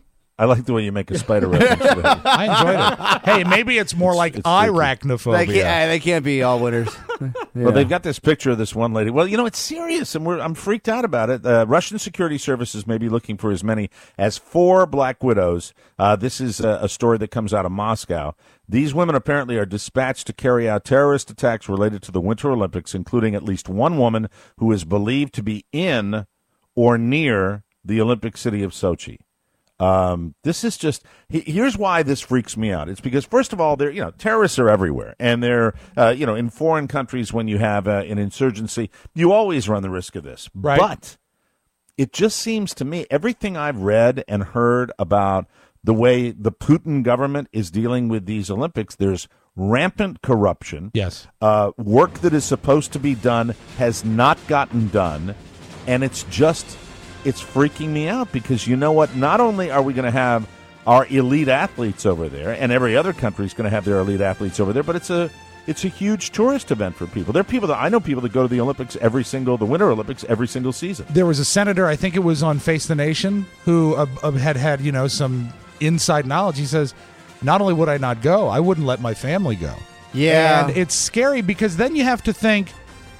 I like the way you make a spider reference. I enjoyed it. Hey, maybe it's more like arachnophobia. They can't be all winners. Well, they've got this picture of this one lady. Well, it's serious, and I'm freaked out about it. Russian security services may be looking for as many as 4 black widows. This is a story that comes out of Moscow. These women apparently are dispatched to carry out terrorist attacks related to the Winter Olympics, including at least one woman who is believed to be in or near the Olympic city of Sochi. This is just, here's why this freaks me out. It's because, first of all, terrorists are everywhere, and they're, in foreign countries when you have an insurgency, you always run the risk of this. Right. But it just seems to me, everything I've read and heard about the way the Putin government is dealing with these Olympics, there's rampant corruption. Yes. Work that is supposed to be done has not gotten done, and it's freaking me out because you know what? Not only are we going to have our elite athletes over there, and every other country is going to have their elite athletes over there, but it's a huge tourist event for people. There are I know people that go to the Winter Olympics every single season. There was a senator, I think it was on Face the Nation, who had some inside knowledge. He says, not only would I not go, I wouldn't let my family go. Yeah. And it's scary because then you have to think,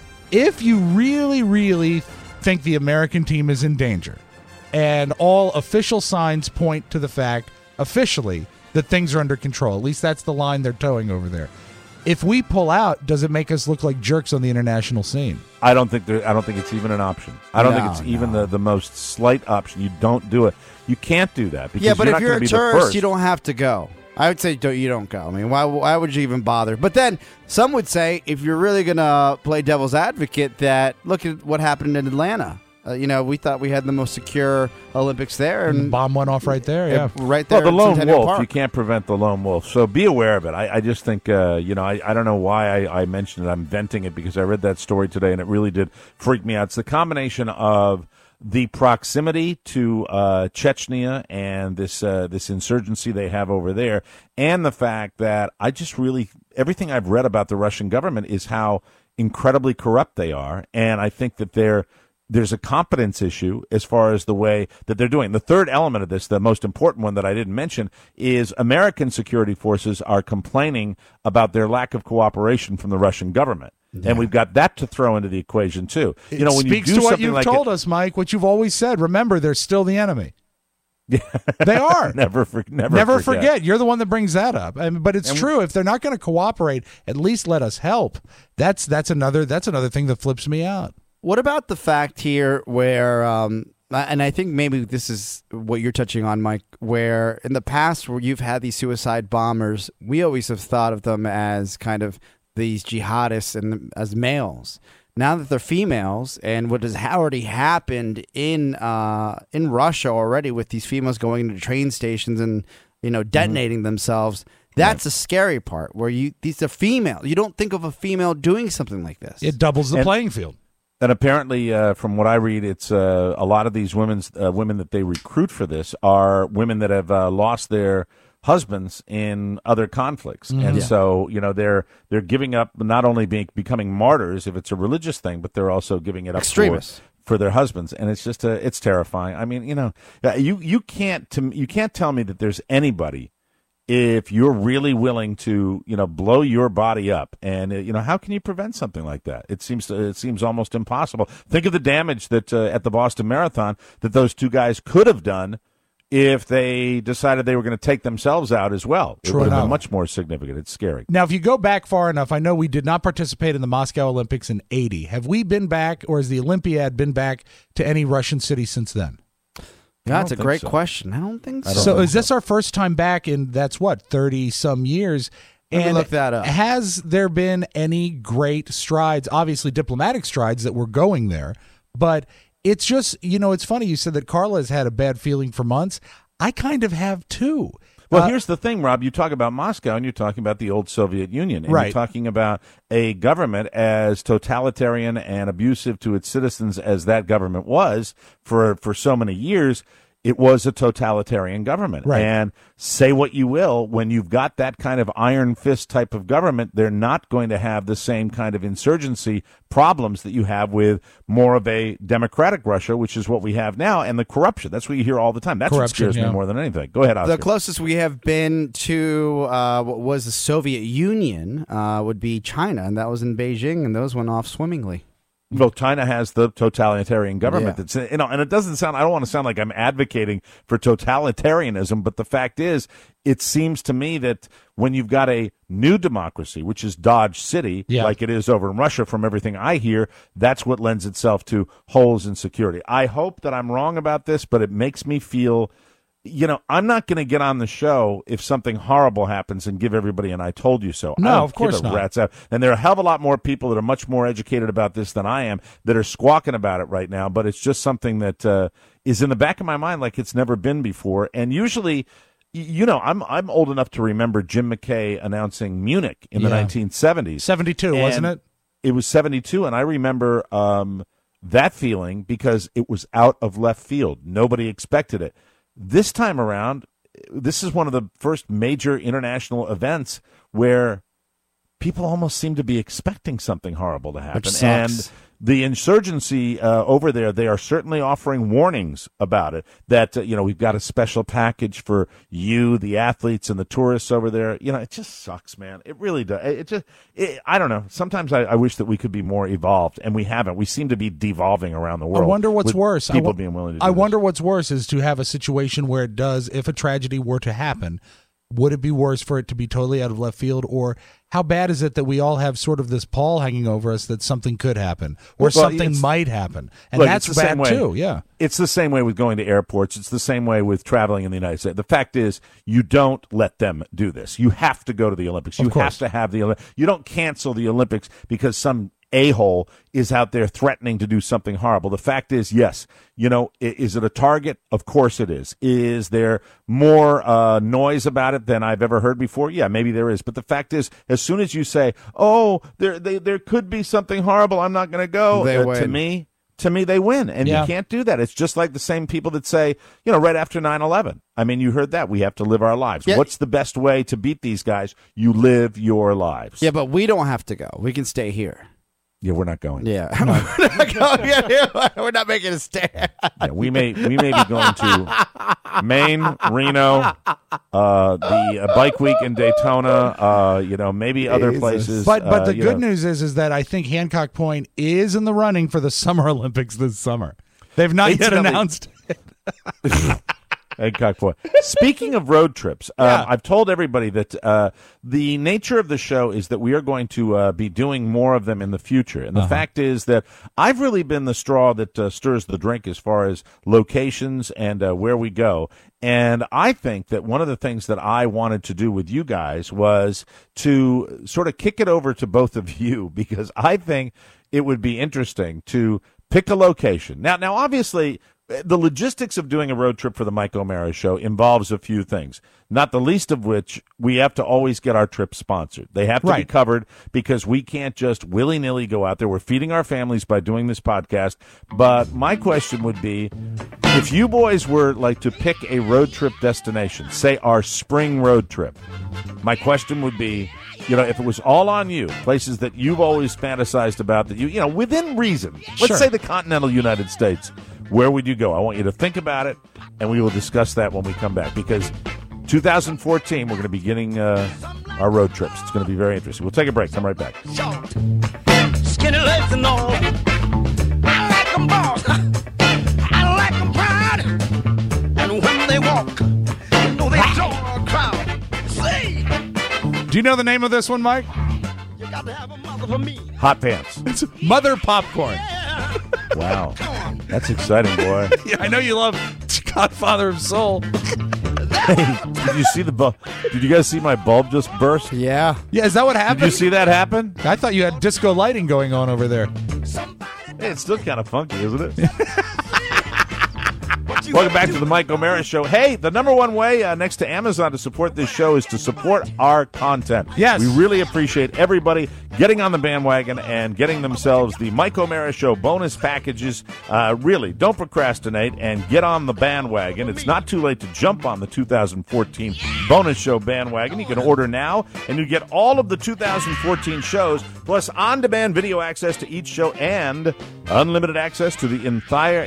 if you really, really think the American team is in danger, and all official signs point to the fact, officially, that things are under control. At least that's the line they're towing over there. If we pull out, does it make us look like jerks on the international scene? I don't think it's even an option. I don't think it's even the most slight option. You don't do it. You can't do that because but you're if not you're going a to be the tourist, first. you don't have to go. I would say you don't go. I mean, why would you even bother? But then some would say, if you're really going to play devil's advocate, that look at what happened in Atlanta. We thought we had the most secure Olympics there, and the bomb went off right there. Yeah, right there. Well, the lone Centennial wolf, Park. you can't prevent the lone wolf. So be aware of it. I just think, I don't know why I mentioned it. I'm venting it because I read that story today, and it really did freak me out. It's the combination of the proximity to Chechnya and this insurgency they have over there, and the fact that everything I've read about the Russian government is how incredibly corrupt they are, and I think that there's a competence issue as far as the way that they're doing. The third element of this, the most important one that I didn't mention, is American security forces are complaining about their lack of cooperation from the Russian government. Yeah. And we've got that to throw into the equation, too. It when speaks you do to what something you've like told us, Mike, what you've always said. Remember, they're still the enemy. They are. Never forget. You're the one that brings that up. But it's true. If they're not going to cooperate, at least let us help. That's another thing that flips me out. What about the fact here where, and I think maybe this is what you're touching on, Mike, where in the past where you've had these suicide bombers, we always have thought of them as kind of these jihadists and as males. Now that they're females, and what has already happened in Russia already with these females going into train stations and detonating themselves, That's the scary part, where these are female. You don't think of a female doing something like this. It doubles the playing field. And apparently, from what I read, it's a lot of these women that they recruit for this are women that have lost their husbands in other conflicts, and so they're giving up, not only becoming martyrs if it's a religious thing, but they're also giving it up for their husbands, and it's just it's terrifying. I mean, you can't tell me that there's anybody, if you're really willing to blow your body up, and how can you prevent something like that? It seems almost impossible. Think of the damage that at the Boston Marathon that those two guys could have done if they decided they were going to take themselves out as well. It would have been much more significant. It's scary. Now, if you go back far enough, I know we did not participate in the Moscow Olympics in 1980. Have we been back, or has the Olympiad been back to any Russian city since then? That's a great question. I don't think so. So is this our first time back in, 30-some years? Let me look that up. Has there been any great strides, obviously diplomatic strides, that we're going there, but it's just, it's funny you said that Carla has had a bad feeling for months. I kind of have too. Well, here's the thing, Rob. You talk about Moscow, and you're talking about the old Soviet Union. And right. You're talking about a government as totalitarian and abusive to its citizens as that government was for so many years. It was a totalitarian government. Right. And say what you will, when you've got that kind of iron fist type of government, they're not going to have the same kind of insurgency problems that you have with more of a democratic Russia, which is what we have now, and the corruption. That's what you hear all the time. That's what scares me more than anything. Go ahead, Oscar. The closest we have been to what was the Soviet Union would be China, and that was in Beijing, and those went off swimmingly. Well, China has the totalitarian government that's, and it doesn't sound, I don't want to sound like I'm advocating for totalitarianism, but the fact is, it seems to me that when you've got a new democracy, which is Dodge City, like it is over in Russia, from everything I hear, that's what lends itself to holes in security. I hope that I'm wrong about this, but it makes me feel, I'm not going to get on the show if something horrible happens and give everybody an I told you so. No, of course not. Rats out. And there are a hell of a lot more people that are much more educated about this than I am that are squawking about it right now, but it's just something that is in the back of my mind like it's never been before. And usually, I'm old enough to remember Jim McKay announcing Munich in the 1970s. 72, wasn't it? It was 72, and I remember that feeling because it was out of left field. Nobody expected it. This time around, this is one of the first major international events where people almost seem to be expecting something horrible to happen. Which sucks. And the insurgency over there, they are certainly offering warnings about it, that, we've got a special package for you, the athletes and the tourists over there. It just sucks, man. It really does. I don't know. Sometimes I wish that we could be more evolved, and we haven't. We seem to be devolving around the world. I wonder what's worse. People being willing to do I wonder what's worse is to have a situation where it does, if a tragedy were to happen, would it be worse for it to be totally out of left field, or how bad is it that we all have sort of this pall hanging over us that something could happen or something might happen? And that's bad too, yeah. It's the same way with going to airports. It's the same way with traveling in the United States. The fact is, you don't let them do this. You have to go to the Olympics. You have to have the Olympics. You don't cancel the Olympics because some a-hole is out there threatening to do something horrible. The fact is, yes, is it a target? Of course it is. Is there more noise about it than I've ever heard before? Yeah, maybe there is. But the fact is, as soon as you say, oh, there could be something horrible, I'm not going to go, to me, they win. And you can't do that. It's just like the same people that say, right after 9/11. I mean, you heard that. We have to live our lives. Yeah. What's the best way to beat these guys? You live your lives. Yeah, but we don't have to go. We can stay here. Yeah, we're not going. Yeah, we're not going. We're not making a stand. Yeah, we may be going to Maine, Reno, the Bike Week in Daytona. Maybe other places. But the good news is that I think Hancock Point is in the running for the Summer Olympics this summer. They've not yet announced it. Hancock Point. Speaking of road trips, I've told everybody that the nature of the show is that we are going to be doing more of them in the future. And the fact is that I've really been the straw that stirs the drink as far as locations and where we go. And I think that one of the things that I wanted to do with you guys was to sort of kick it over to both of you, because I think it would be interesting to pick a location. Now, obviously, the logistics of doing a road trip for the Mike O'Mara Show involves a few things, not the least of which we have to always get our trips sponsored. They have to be covered because we can't just willy-nilly go out there. We're feeding our families by doing this podcast. But my question would be, if you boys were like to pick a road trip destination, say our spring road trip, my question would be, if it was all on you, places that you've always fantasized about, that you within reason, let's say the continental United States, where would you go? I want you to think about it, and we will discuss that when we come back, because 2014, we're going to be getting our road trips. It's going to be very interesting. We'll take a break. Come right back. Skinny legs and all. I like them boss. I like them proud. And when they walk, they draw a crowd. See? Do you know the name of this one, Mike? You got to have a mother for me. Hot Pants. It's Mother Popcorn. Wow. That's exciting, boy. Yeah, I know you love Godfather of Soul. Hey, did you see the bulb? Did you guys see my bulb just burst? Yeah. Yeah, is that what happened? Did you see that happen? I thought you had disco lighting going on over there. Hey, it's still kind of funky, isn't it? Welcome back to the Mike O'Mara Show. Hey, the number one way next to Amazon to support this show is to support our content. Yes. We really appreciate everybody getting on the bandwagon and getting themselves the Mike O'Mara Show bonus packages. Really, don't procrastinate and get on the bandwagon. It's not too late to jump on the 2014 bonus show bandwagon. You can order now, and you get all of the 2014 shows, plus on-demand video access to each show and unlimited access to the entire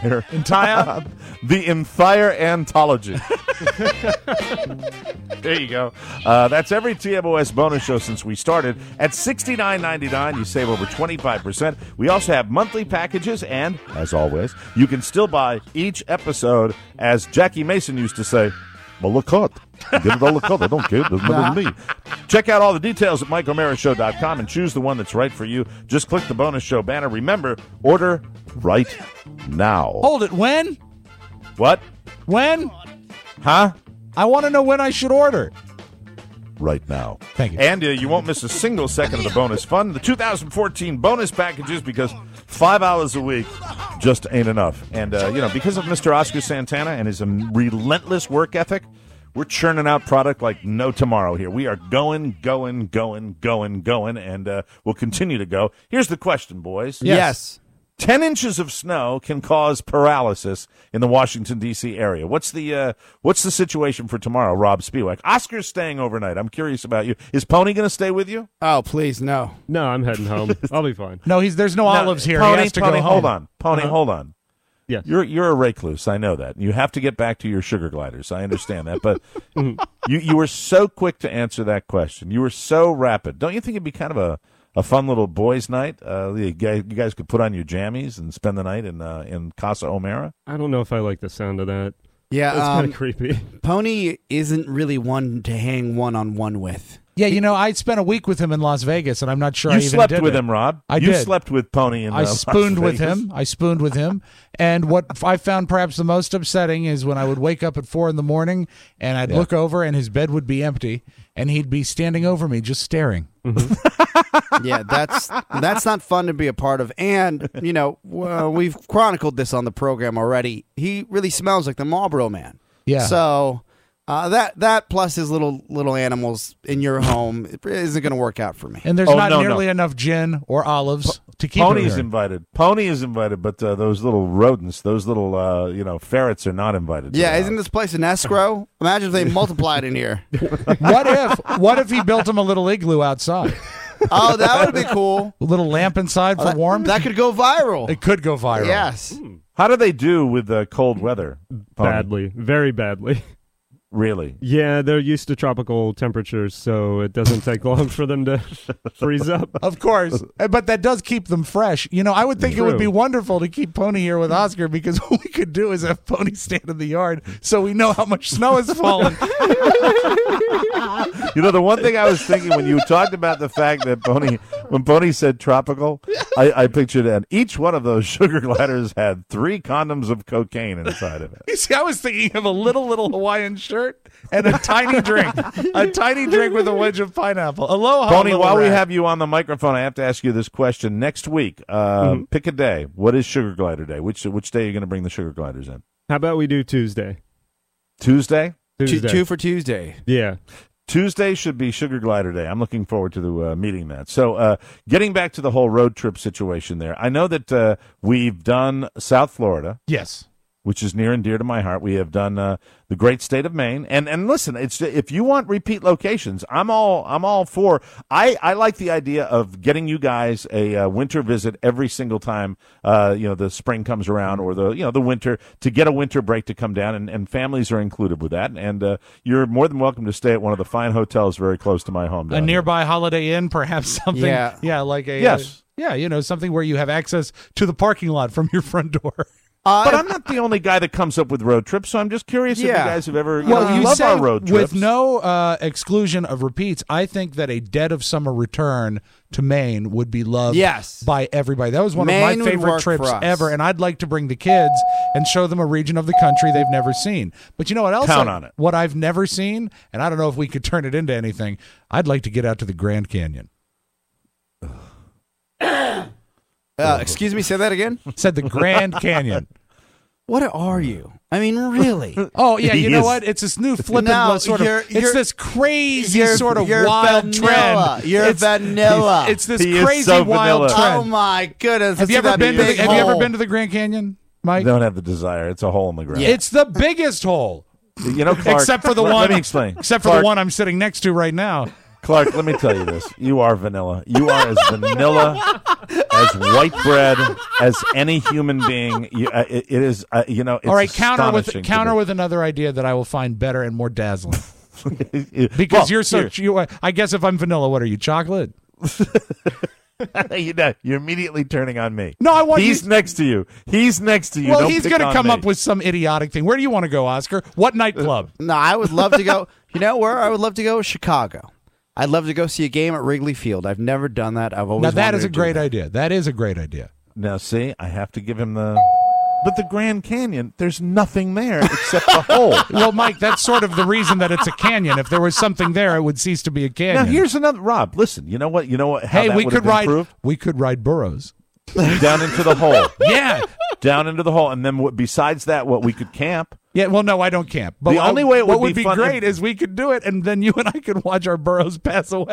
the entire anthology. There you go. That's every TMOS bonus show since we started. At $69.99, you save over 25%. We also have monthly packages, and, as always, you can still buy each episode, as Jackie Mason used to say, a la carte. Get it a la carte. I don't care. It doesn't matter to me. Check out all the details at MikeO'MaraShow.com and choose the one that's right for you. Just click the bonus show banner. Remember, order right now. Hold it, when? What? When? Huh? I want to know when I should order. Right now. Thank you. And you won't miss a single second of the bonus fun. The 2014 bonus packages, because 5 hours a week just ain't enough. And, because of Mr. Oscar Santana and his relentless work ethic, we're churning out product like no tomorrow here. We are going, and we'll continue to go. Here's the question, boys. Yes. 10 inches of snow can cause paralysis in the Washington, D.C. area. What's the situation for tomorrow, Rob Spiewak? Oscar's staying overnight. I'm curious about you. Is Pony going to stay with you? Oh, please, no. No, I'm heading home. I'll be fine. No, there's no olives here. Pony, he has to Pony, go hold home. on. Pony, hold on. Yes. You're a recluse. I know that. You have to get back to your sugar gliders. I understand that. But you were so quick to answer that question. You were so rapid. Don't you think it'd be kind of a fun little boys' night? You guys could put on your jammies and spend the night in Casa O'Mara? I don't know if I like the sound of that. Yeah, it's kind of creepy. Pony isn't really one to hang one-on-one with. Yeah, I spent a week with him in Las Vegas, and I'm not sure I You even slept did with it. him, Rob. I You did. slept with Pony in I Las spooned with Vegas. him. I spooned with him. And what I found perhaps the most upsetting is when I would wake up at 4 a.m. and I'd look over and his bed would be empty, and he'd be standing over me just staring. Mm-hmm. Yeah, that's not fun to be a part of. And, we've chronicled this on the program already. He really smells like the Marlboro Man. Yeah. So that plus his little animals in your home isn't going to work out for me. And there's not nearly enough gin or olives to keep Pony's him invited. Pony is invited, but those little rodents, those little ferrets are not invited. Yeah, isn't this place an escrow? Imagine if they multiplied in here. What if he built him a little igloo outside? Oh, that would be cool. A little lamp inside for warmth? That could go viral. It could go viral. Yes. How do they do with cold weather? Pony? Badly. Very badly. Really? Yeah, they're used to tropical temperatures, so it doesn't take long for them to freeze up. Of course. But that does keep them fresh. I would think it would be wonderful to keep Pony here with Oscar, because what we could do is have Pony stand in the yard so we know how much snow has fallen. The one thing I was thinking when you talked about the fact that when Pony said tropical, I pictured that each one of those sugar gliders had 3 condoms of cocaine inside of it. You see, I was thinking of a little Hawaiian shirt. shirt and a tiny drink. A tiny drink with a wedge of pineapple. Aloha, Tony, little while we rat. have you on the microphone, I have to ask you this question. Next week, pick a day. What is Sugar Glider Day? Which day are you going to bring the Sugar Gliders in? How about we do Tuesday? Tuesday? Two for Tuesday. Yeah. Tuesday should be Sugar Glider Day. I'm looking forward to meeting that. So getting back to the whole road trip situation there, I know that we've done South Florida. Yes. Which is near and dear to my heart. We have done the great state of Maine, and listen, it's if you want repeat locations, I'm all for. I like the idea of getting you guys a winter visit every single time the spring comes around, or the winter, to get a winter break to come down, and families are included with that. And you're more than welcome to stay at one of the fine hotels very close to my home. A nearby Holiday Inn, perhaps something. Yeah. Like a yes. Something where you have access to the parking lot from your front door. But I'm not the only guy that comes up with road trips, so I'm just curious if you guys have ever. You love say our road trips with no exclusion of repeats. I think that a dead of summer return to Maine would be loved by everybody. That was one Maine of my would favorite work trips for us. ever, and I'd like to bring the kids and show them a region of the country they've never seen. But you know what else? Count on it. What I've never seen, and I don't know if we could turn it into anything. I'd like to get out to the Grand Canyon. Excuse me, say that again? Said the Grand Canyon. What are you? I mean, really? Oh, yeah, you know what? It's this new flippant sort of, it's this crazy sort of wild trend. You're vanilla. It's this He is crazy so wild vanilla. trend. Oh, my goodness. Have you ever been to the Grand Canyon, Mike? Don't have the desire. It's a hole in the ground. It's the biggest hole. You know, Clark, except for the let one. me explain. Except for Clark, the one I'm sitting next to right now. Clark, let me tell you this. You are vanilla. You are as vanilla, as white bread as any human being. It is, it's all right, counter astonishing with another idea that I will find better and more dazzling. Because you're so. I guess if I'm vanilla, what are you? Chocolate? You're immediately turning on me. No, I want. He's next to you. He's next to you. Well, Don't he's pick going to on come me. up with some idiotic thing. Where do you want to go, Oscar? What nightclub? No, I would love to go. You know where I would love to go? Chicago. I'd love to go see a game at Wrigley Field. I've never done that. I've always Now that wanted is a to do great that. idea. That is a great idea. Now, see, I have to give him the. But the Grand Canyon, there's nothing there except a hole. Well, Mike, that's sort of the reason that it's a canyon. If there was something there, it would cease to be a canyon. Now, here's another. Rob, listen. You know what? How Hey, that we would could have ride. improved? We could ride burros. Down into the hole. Yeah. Down into the hole, and then besides that, we could camp. Yeah, well, no, I don't camp. But The only way it what would be fun great if- is we could do it, and then you and I could watch our burros pass away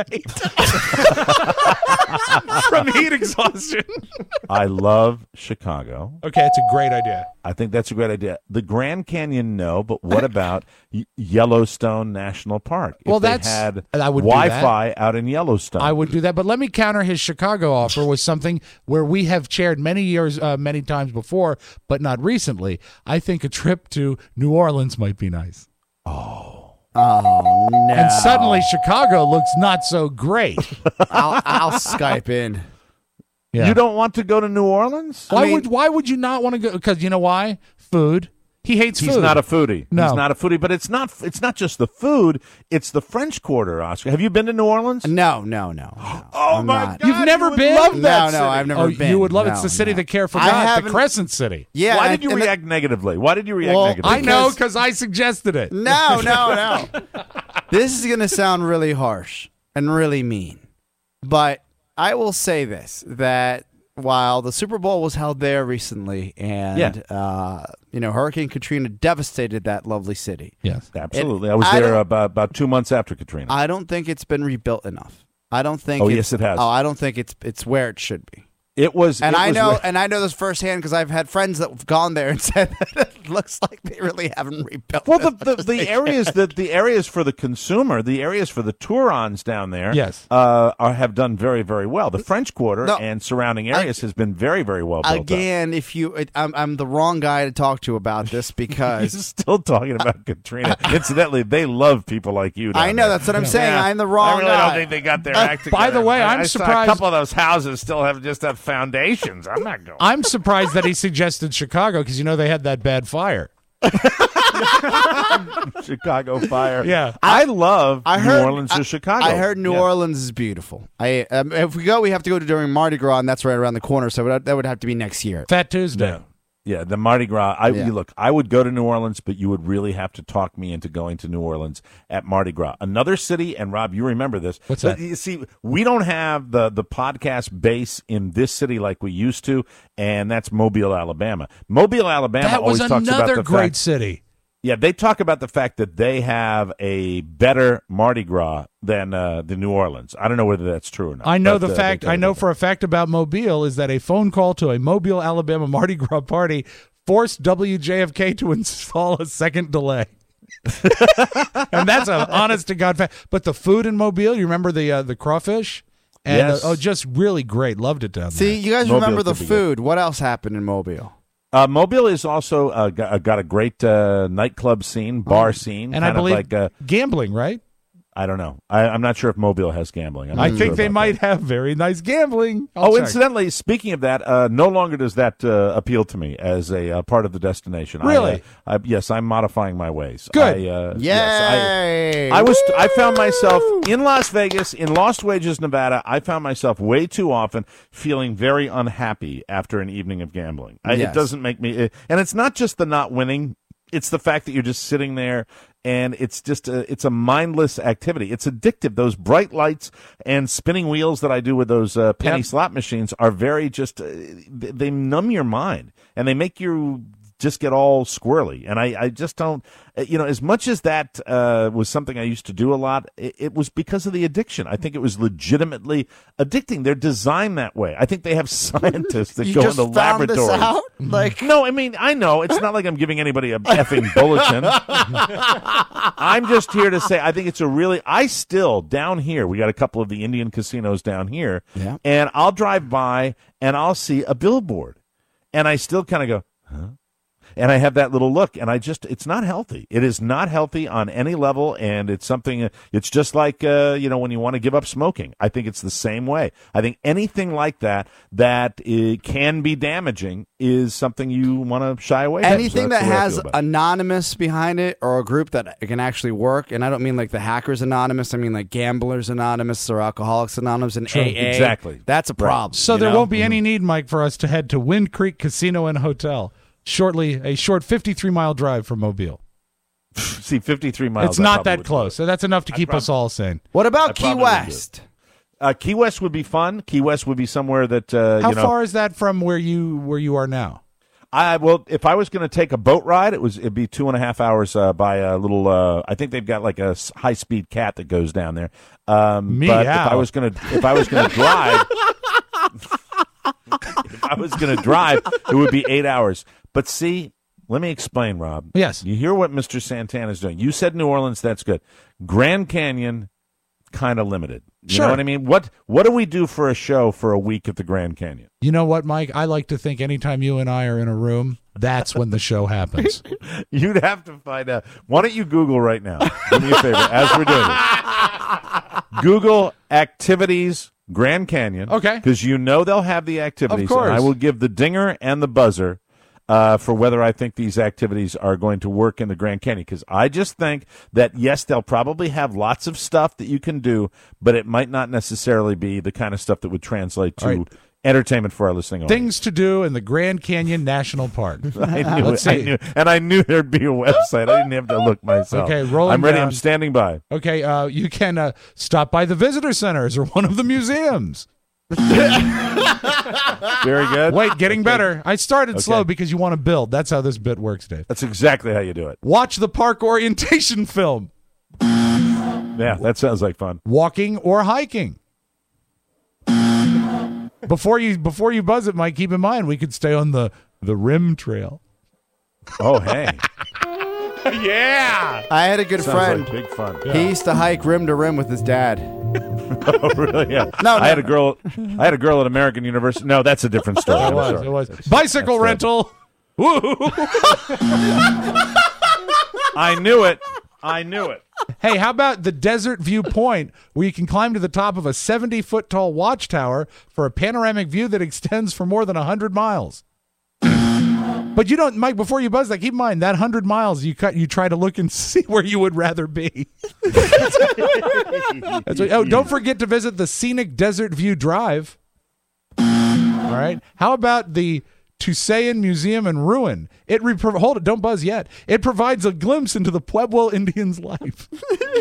from heat exhaustion. I love Chicago. Okay, it's a great idea. I think that's a great idea. The Grand Canyon, no, but what about Yellowstone National Park? If Well, they that's- had I would do Wi-Fi out in Yellowstone. I would do that, but let me counter his Chicago offer with something where we have chaired many times before, but not recently. I think a trip to New Orleans might be nice. Oh, no. And suddenly Chicago looks not so great. I'll Skype in. Yeah. You don't want to go to New Orleans? Why would you not want to go? Because you know why? Food. He hates food. He's not a foodie. No. He's not a foodie, but it's not just the food, it's the French Quarter, Oscar. Have you been to New Orleans? No. Oh, my not. God. You've never been? Love that No, I've never been. You would love it. No, It's the city no. that care I forgot, the haven't- Crescent City. Yeah. Why did you and react negatively? Why did you react Well, negatively? I know because I suggested it. No. This is going to sound really harsh and really mean. But I will say this, that while the Super Bowl was held there recently and, Hurricane Katrina devastated that lovely city. Yes. Absolutely. I was I there don't- about 2 months after Katrina. I don't think it's been rebuilt enough. I don't think Oh, it's- yes, it has. Oh, I don't think it's where it should be. It was, And it I was know, where- and I know this firsthand because I've had friends that have gone there and said that it looks like they really haven't rebuilt. Well, as much as the they areas can. the areas for the consumer, the areas for the Tourons down there, Yes. have done very, very well. The French Quarter No, and surrounding areas has been very, very well built up. Again, I'm the wrong guy to talk to about this because He's still talking about Katrina. Incidentally, they love people like you. I down know there. that's what I'm saying. Yeah. I'm the wrong I really guy. don't think they got their act together. By the way, I'm I saw surprised- a couple of those houses still have foundations. I'm not going. I'm surprised that he suggested Chicago because they had that bad fire. Chicago fire. Yeah. I love I New heard Orleans or Chicago. I heard New Yeah. Orleans is beautiful. If we go, we have to go during Mardi Gras, and that's right around the corner. So that would have to be next year. Fat Tuesday. Yeah. Yeah, the Mardi Gras. Yeah. Look, I would go to New Orleans, but you would really have to talk me into going to New Orleans at Mardi Gras. Another city, and Rob, you remember this. What's that? You see, we don't have the podcast base in this city like we used to, and that's Mobile, Alabama. Mobile, Alabama That was always talks about another the great fact, city. Yeah, they talk about the fact that they have a better Mardi Gras than the New Orleans. I don't know whether that's true or not. I know but, the fact. I know for a fact about Mobile is that a phone call to a Mobile, Alabama Mardi Gras party forced WJFK to install a second delay. And that's an honest to God fact. But the food in Mobile, you remember the crawfish? And, Yes. just really great. Loved it down there. See, you guys Mobile remember the could be good. food. What else happened in Mobile? Mobile is also got a great nightclub scene, bar scene, and I kind of believe like gambling, right? I don't know. I'm not sure if Mobile has gambling. I'm not I sure think they about might that. have very nice gambling. I'll check. Incidentally, speaking of that, no longer does that appeal to me as a part of the destination. Really? Yes, I'm modifying my ways. Good. Yay! I found myself in Las Vegas, in Lost Wages, Nevada. I found myself way too often feeling very unhappy after an evening of gambling. It Yes. doesn't make me, and it's not just the not winning. It's the fact that you're just sitting there, and it's just it's a mindless activity. It's addictive. Those bright lights and spinning wheels that I do with those penny slot machines are very just they numb your mind, and they make you just get all squirrely. And I just don't, as much as that was something I used to do a lot, it was because of the addiction. I think it was legitimately addicting. They're designed that way. I think they have scientists that You go just into found laboratories. this out? Like, No, I mean, I know. It's not like I'm giving anybody a effing bulletin. I'm just here to say I think it's I still, down here, we got a couple of the Indian casinos down here, Yeah. and I'll drive by and I'll see a billboard, and I still kind of go, huh? And I have that little look, and it's not healthy. It is not healthy on any level, and it's something, it's just like, when you want to give up smoking. I think it's the same way. I think anything like that it can be damaging is something you want to shy away from. anything So that's that the way I has feel about it. anonymous behind it or a group that can actually work, and I don't mean like the Hackers Anonymous, I mean like Gamblers Anonymous or Alcoholics Anonymous and True. AA. Exactly. That's a problem. So you there know? won't be any need, Mike, for us to head to Wind Creek Casino and Hotel. A short 53-mile drive from Mobile. See, 53 miles. It's I not probably that would close. So that's enough to keep us all sane. What I about Key probably would do it. West? Key West would be fun. Key West would be somewhere that How far is that from where you are now? If I was going to take a boat ride, it'd be 2.5 hours by a little. I think they've got like a high speed cat that goes down there. But if I was going to drive, it would be 8 hours. But see, let me explain, Rob. Yes. You hear what Mr. Santana's doing. You said New Orleans, that's good. Grand Canyon, kind of limited. You know what I mean? What do we do for a show for a week at the Grand Canyon? You know what, Mike? I like to think anytime you and I are in a room, that's when the show happens. You'd have to find out. Why don't you Google right now? Do me a favor, as we're doing this. Google activities Grand Canyon. Okay. Because they'll have the activities. Of course. And I will give the dinger and the buzzer for whether I think these activities are going to work in the Grand Canyon. Because I just think that, yes, they'll probably have lots of stuff that you can do, but it might not necessarily be the kind of stuff that would translate to entertainment for our listening audience. Things to do in the Grand Canyon National Park. I knew there'd be a website. I didn't have to look myself. Okay, rolling I'm ready. down. I'm standing by. Okay, you can stop by the visitor centers or one of the museums. Very good. Wait, getting better. I started slow Okay. because you want to build. That's how this bit works, Dave. That's exactly how you do it. Watch the park orientation film. Yeah, that sounds like fun. Walking or hiking. Before you buzz it, Mike, keep in mind we could stay on the Rim Trail. Oh, hey. Yeah. I had a good Sounds friend. like big fun. He used to hike rim to rim with his dad. Oh, really? Yeah. No, I had a girl at American University. No, that's a different story. I'm sorry. It was. Bicycle rental. Woo. I knew it. Hey, how about the Desert View Point, where you can climb to the top of a 70-foot tall watchtower for a panoramic view that extends for more than 100 miles? But you don't, Mike, before you buzz that, keep in mind, that 100 miles, you try to look and see where you would rather be. Don't forget to visit the scenic Desert View Drive. All right. How about the Tusayan Museum and Ruin. Hold it, don't buzz yet. It provides a glimpse into the Pueblo Indians' life.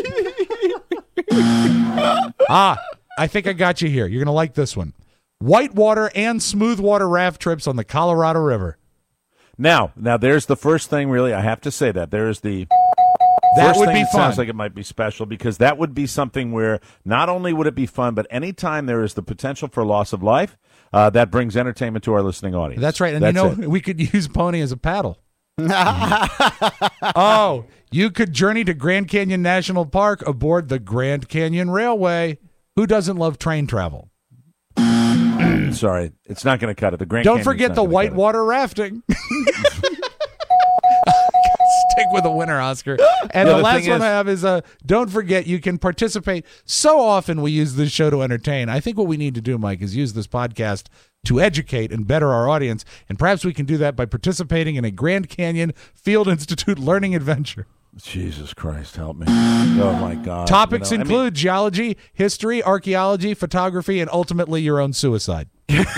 I think I got you here. You're going to like this one. Whitewater and smooth water raft trips on the Colorado River. Now, there's the first thing, really. I have to say that. There's the That first would thing be that fun. sounds like it might be special, because that would be something where not only would it be fun, but anytime there is the potential for loss of life, that brings entertainment to our listening audience. That's right. And That's we could use Pony as a paddle. Oh, you could journey to Grand Canyon National Park aboard the Grand Canyon Railway. Who doesn't love train travel? Sorry, it's not going to cut it. The Grand Don't Canyon's forget not the gonna cut whitewater rafting. Stick with the winner, Oscar. And the last one I have is don't forget you can participate. So often we use this show to entertain. I think what we need to do, Mike, is use this podcast to educate and better our audience. And perhaps we can do that by participating in a Grand Canyon Field Institute learning adventure. Jesus Christ, help me. Oh, my God. Topics include geology, history, archaeology, photography, and ultimately your own suicide.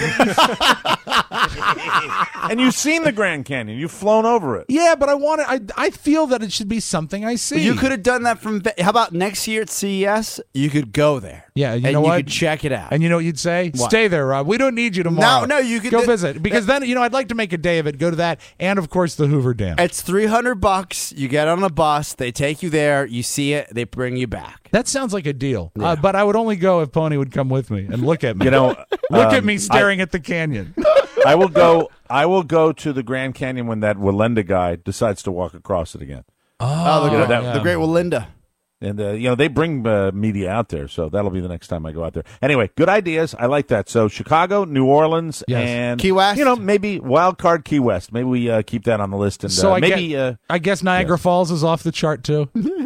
And you've seen the Grand Canyon. You've flown over it. Yeah, but I feel that it should be something I see. You could have done that from. How about next year at CES? You could go there. Yeah, you and know you what? could check it out. And you know what you'd say? What? Stay there, Rob. We don't need you tomorrow. No, you could go visit, because then I'd like to make a day of it. Go to that, and of course the Hoover Dam. It's $300. You get on a bus. They take you there. You see it. They bring you back. That sounds like a deal. Yeah. But I would only go if Pony would come with me and look at me. Look at me staring at the canyon. I will go to the Grand Canyon when that Walinda guy decides to walk across it again. The great Walinda. And they bring media out there, so that'll be the next time I go out there. Anyway, good ideas. I like that. So Chicago, New Orleans, and Key West. Maybe wild card Key West. Maybe we keep that on the list. And So I guess Niagara Falls is off the chart too.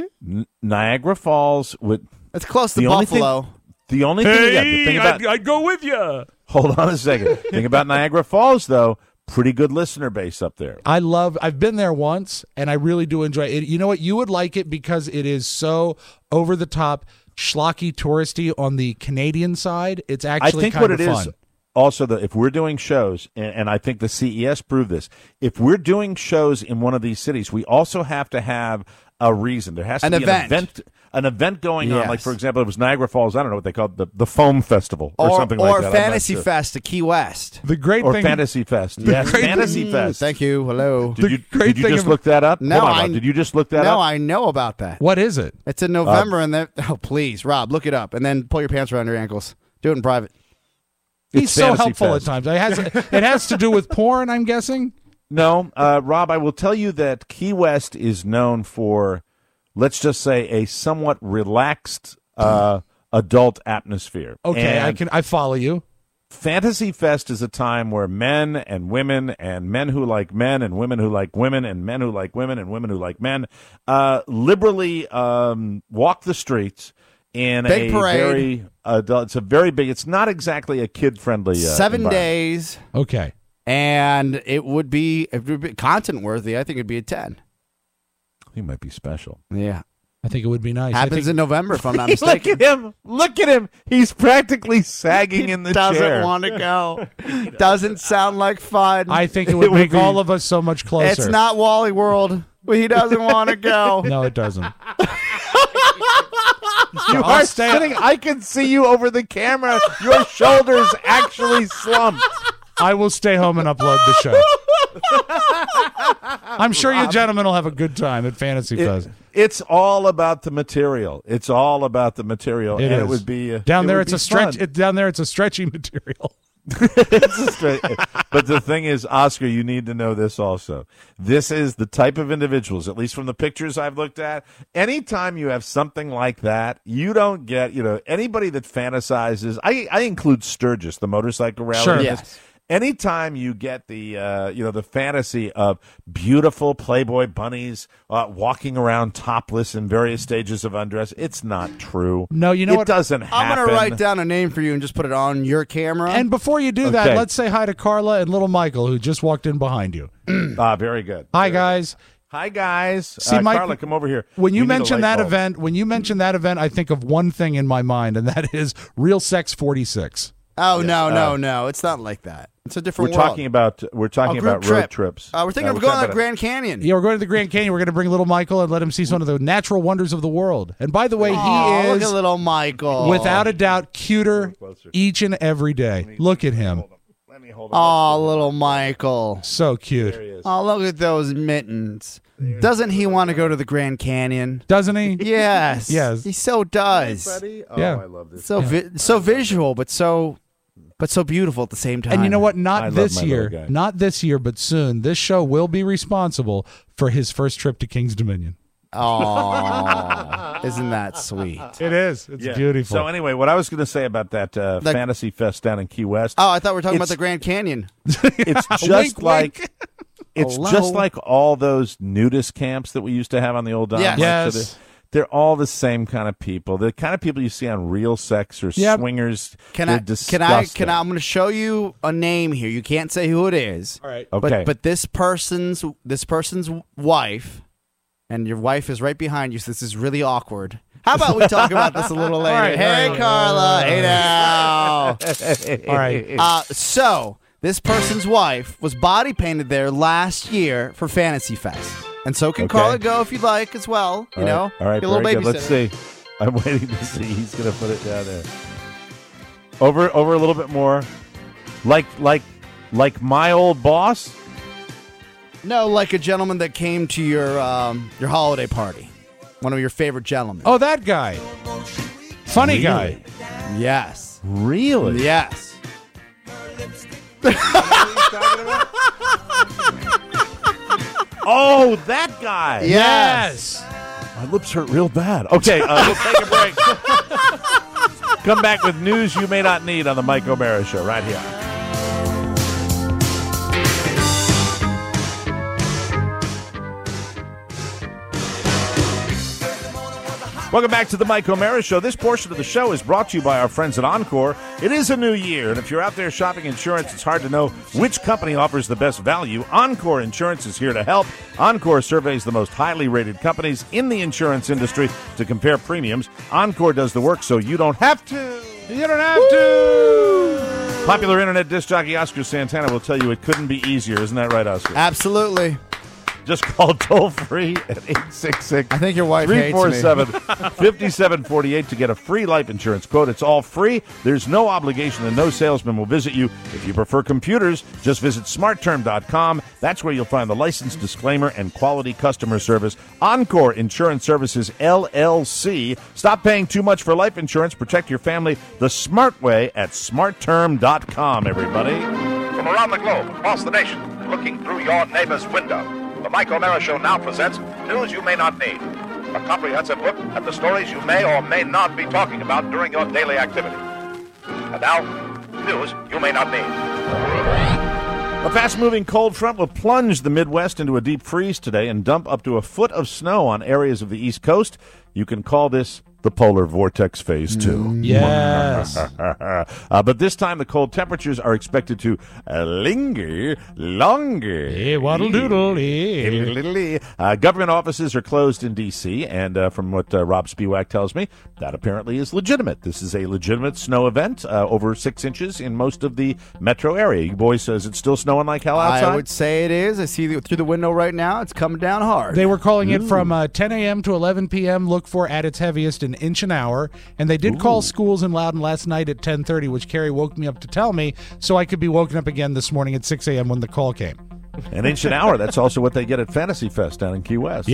Niagara Falls would. It's close to The only Buffalo. The only thing I'd go with you. Hold on a second. Thing about Niagara Falls, though, pretty good listener base up there. I've been there once, and I really do enjoy it. You know what? You would like it because it is so over the top, schlocky, touristy on the Canadian side. It's actually kind of fun. Also, if we're doing shows, and I think the CES proved this, if we're doing shows in one of these cities, we also have to have a reason. There has to be an event going on. Like, for example, it was Niagara Falls. I don't know what they called the Foam Festival or something like that. Or Fantasy Fest at Key West. The great thing, Fantasy Fest. Yes, Fantasy Fest. Thank you. Hello. Did you just look that up? No, Hold on, Rob. Did you just look that up? No, I know about that. What is it? It's in November, oh, please, Rob, look it up, and then pull your pants around your ankles. Do it in private. He's so Fantasy helpful Fest. at times. It has to do with porn, I'm guessing? No, Rob, I will tell you that Key West is known for, let's just say, a somewhat relaxed adult atmosphere. Okay, And I follow you. Fantasy Fest is a time where men and women, and men who like men, and women who like women, and men who like women, and women who like men, liberally walk the streets in Big a parade. very adult. It's a very big. It's not exactly a kid-friendly. 7 environment. days, Okay. and it would be content worthy. I think it'd be a 10. I think it might be special. Yeah, I think it would be nice. happens in November if I'm not Look mistaken. at him! Look at him! He's practically sagging in the Doesn't chair. want to go. Doesn't sound like fun. I think it would would make be- all of us so much closer. It's not Wally World. But he doesn't want to go. No, it doesn't. You I'll are stay- sitting. I can see you over the camera. Your shoulders actually slumped. I will stay home and upload the show. I'm sure you gentlemen will have a good time at Fantasy Fest. It's all about the material. It's all about the material. It and is. It would be down it there. would It's be a stretch. fun. Down there, it's a stretchy material. But the thing is, Oscar, you need to know this also. This is the type of individuals, at least from the pictures I've looked at, anytime you have something like that, you don't get, anybody that fantasizes. I include Sturgis, the motorcycle rally. Sure. in Yes. this. Anytime you get the the fantasy of beautiful Playboy bunnies walking around topless in various stages of undress, it's not true. No, you know it what? doesn't happen. I'm going to write down a name for you and just put it on your camera. And before you do that, Okay. let's say hi to Carla and little Michael, who just walked in behind you. Very good. Hi, guys. Hi, guys. See, Mike, Carla, come over here. When you We need a mention light that bulb. event, I think of one thing in my mind, and that is Real Sex 46. Oh, Yes. no. It's not like that. It's a different We're world. talking about group road trips. We're thinking of going to the Grand Canyon. Yeah, we're going to the Grand Canyon. We're going to bring little Michael and let him see some of the natural wonders of the world. And by the way, he Look is, at little Michael. without a doubt, cuter each and every day. Look at him. Oh, little Michael. So cute. Oh, look at those mittens. Doesn't he want to go to the Grand Canyon? Doesn't he? Yes. Yes. He so does. Oh, Yeah. I love this. So visual, but so beautiful at the same time. And you know what? I Not love this my year. little guy. Not this year, but soon. This show will be responsible for his first trip to King's Dominion. Oh, isn't that sweet? It is. It's Yeah. beautiful. So anyway, what I was going to say about that Fantasy Fest down in Key West, Oh, I thought we were talking about It's- the Grand Canyon. it's just Wink, like wink. it's Hello? just like all those nudist camps that we used to have on the old Don. Yes. Like, Yes. they're all the same kind of people. The kind of people you see on Real Sex or Yep. Swingers. Can They're I? disgusting. I'm going to show you a name here. You can't say who it is. All right. Okay. But this person's wife, and your wife is right behind you. So this is really awkward. How about we talk about this a little later? right, Hey, all right. Carla. Hey now. All right. So this person's wife was body painted there last year for Fantasy Fest, and so can Okay. Carla go if you'd like as well. You know, All right. Be a little Very good. babysitter. Let's see. I'm waiting to see. He's going to put it down there. Over a little bit more. Like my old boss. No, like a gentleman that came to your holiday party, one of your favorite gentlemen. Oh, that guy. Funny guy. Yes, Really? yes. Oh, that guy. Yes. My lips hurt real bad. Okay, we'll take a break. Come back with news you may not need on the Mike O'Mara Show right here. Welcome back to the Mike O'Mara Show. This portion of the show is brought to you by our friends at Encore. It is a new year, and if you're out there shopping insurance, it's hard to know which company offers the best value. Encore Insurance is here to help. Encore surveys the most highly rated companies in the insurance industry to compare premiums. Encore does the work so you don't have to. You don't have to. Popular internet disc jockey Oscar Santana will tell you it couldn't be easier. Isn't that right, Oscar? Absolutely. Just call toll-free at 866 I think your wife hates me. 347-5748 to get a free life insurance quote. It's all free. There's no obligation and no salesman will visit you. If you prefer computers, just visit smartterm.com. That's where you'll find the license, disclaimer, and quality customer service. Encore Insurance Services, LLC. Stop paying too much for life insurance. Protect your family the smart way at smartterm.com, everybody. From around the globe, across the nation, looking through your neighbor's window. The Mike O'Mara Show now presents News You May Not Need, a comprehensive look at the stories you may or may not be talking about during your daily activity. And now, News You May Not Need. A fast-moving cold front will plunge the Midwest into a deep freeze today and dump up to a foot of snow on areas of the East Coast. You can call this the polar vortex phase 2. Yes. But this time the cold temperatures are expected to linger longer. Hey, waddle-doodle. Government offices are closed in D.C., and from what Rob Spiewak tells me, that apparently is legitimate. This is a legitimate snow event, over 6 inches in most of the metro area. You boys, is it still snowing like hell outside? I would say it is. I see through the window right now. It's coming down hard. They were calling it from 10 a.m. to 11 p.m. Look for at its heaviest an inch an hour, and they did call schools in Loudon last night at 10:30, which Carrie woke me up to tell me, so I could be woken up again this morning at 6 a.m. when the call came. An inch an hour. That's also what they get at Fantasy Fest down in Key West.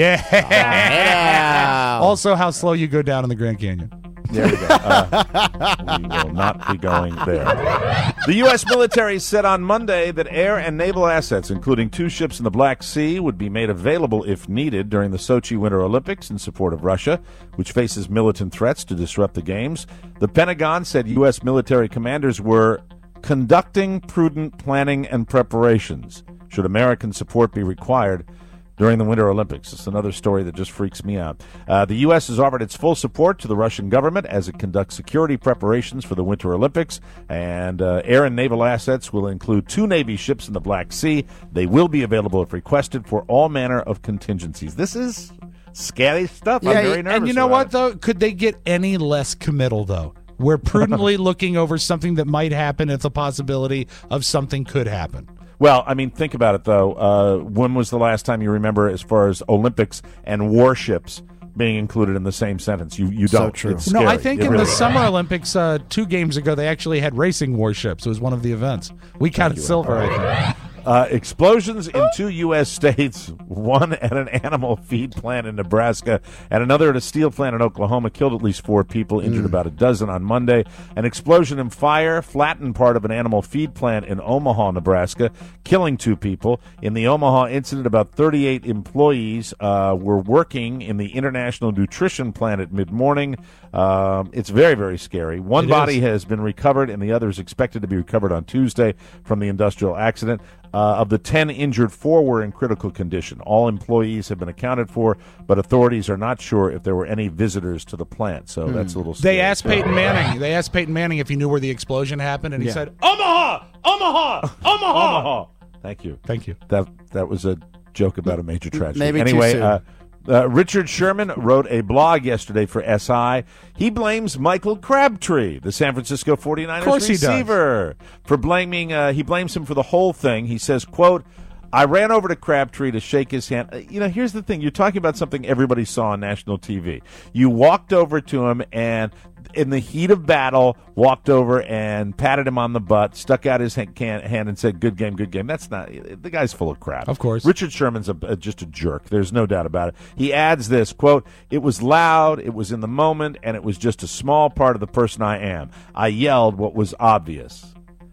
Yeah. Also, how slow you go down in the Grand Canyon. There we go. We will not be going there. The U.S. military said on Monday that air and naval assets, including 2 ships in the Black Sea, would be made available if needed during the Sochi Winter Olympics in support of Russia, which faces militant threats to disrupt the Games. The Pentagon said U.S. military commanders were conducting prudent planning and preparations should American support be required during the Winter Olympics. It's another story that just freaks me out. The U.S. has offered its full support to the Russian government as it conducts security preparations for the Winter Olympics, and air and naval assets will include 2 Navy ships in the Black Sea. They will be available if requested for all manner of contingencies. This is scary stuff. I'm very nervous. And you know about what, it. though? Could they get any less committal, though? We're prudently looking over something that might happen if the possibility of something could happen. Well, I mean, think about it, though. When was the last time you remember, as far as Olympics and warships being included in the same sentence? You So don't. true. It's scary. No, I think It in really the is. Summer Olympics 2 games ago, they actually had racing warships. It was one of the events. We counted silver, I think. Explosions in 2 U.S. states, one at an animal feed plant in Nebraska and another at a steel plant in Oklahoma, killed at least 4 people, injured about a dozen on Monday. An explosion and fire flattened part of an animal feed plant in Omaha, Nebraska, killing 2 people. In the Omaha incident, about 38 employees were working in the International Nutrition Plant at mid-morning. It's very, very scary. One body has been recovered, and the other is expected to be recovered on Tuesday from the industrial accident. Of the 10 injured, 4 were in critical condition. All employees have been accounted for, but authorities are not sure if there were any visitors to the plant. So that's a little scary. They asked Peyton Manning if he knew where the explosion happened, and he said, Omaha! Omaha! Omaha! Thank you. That was a joke about a major tragedy. Maybe anyway, too soon. Richard Sherman wrote a blog yesterday for SI. He blames Michael Crabtree, the San Francisco 49ers receiver, for blaming. He blames him for the whole thing. He says, quote, I ran over to Crabtree to shake his hand. Here's the thing. You're talking about something everybody saw on national TV. You walked over to him and, in the heat of battle, walked over and patted him on the butt, stuck out his hand and said, good game, good game. That's not – the guy's full of crap. Of course. Richard Sherman's just a jerk. There's no doubt about it. He adds this, quote, it was loud, it was in the moment, and it was just a small part of the person I am. I yelled what was obvious.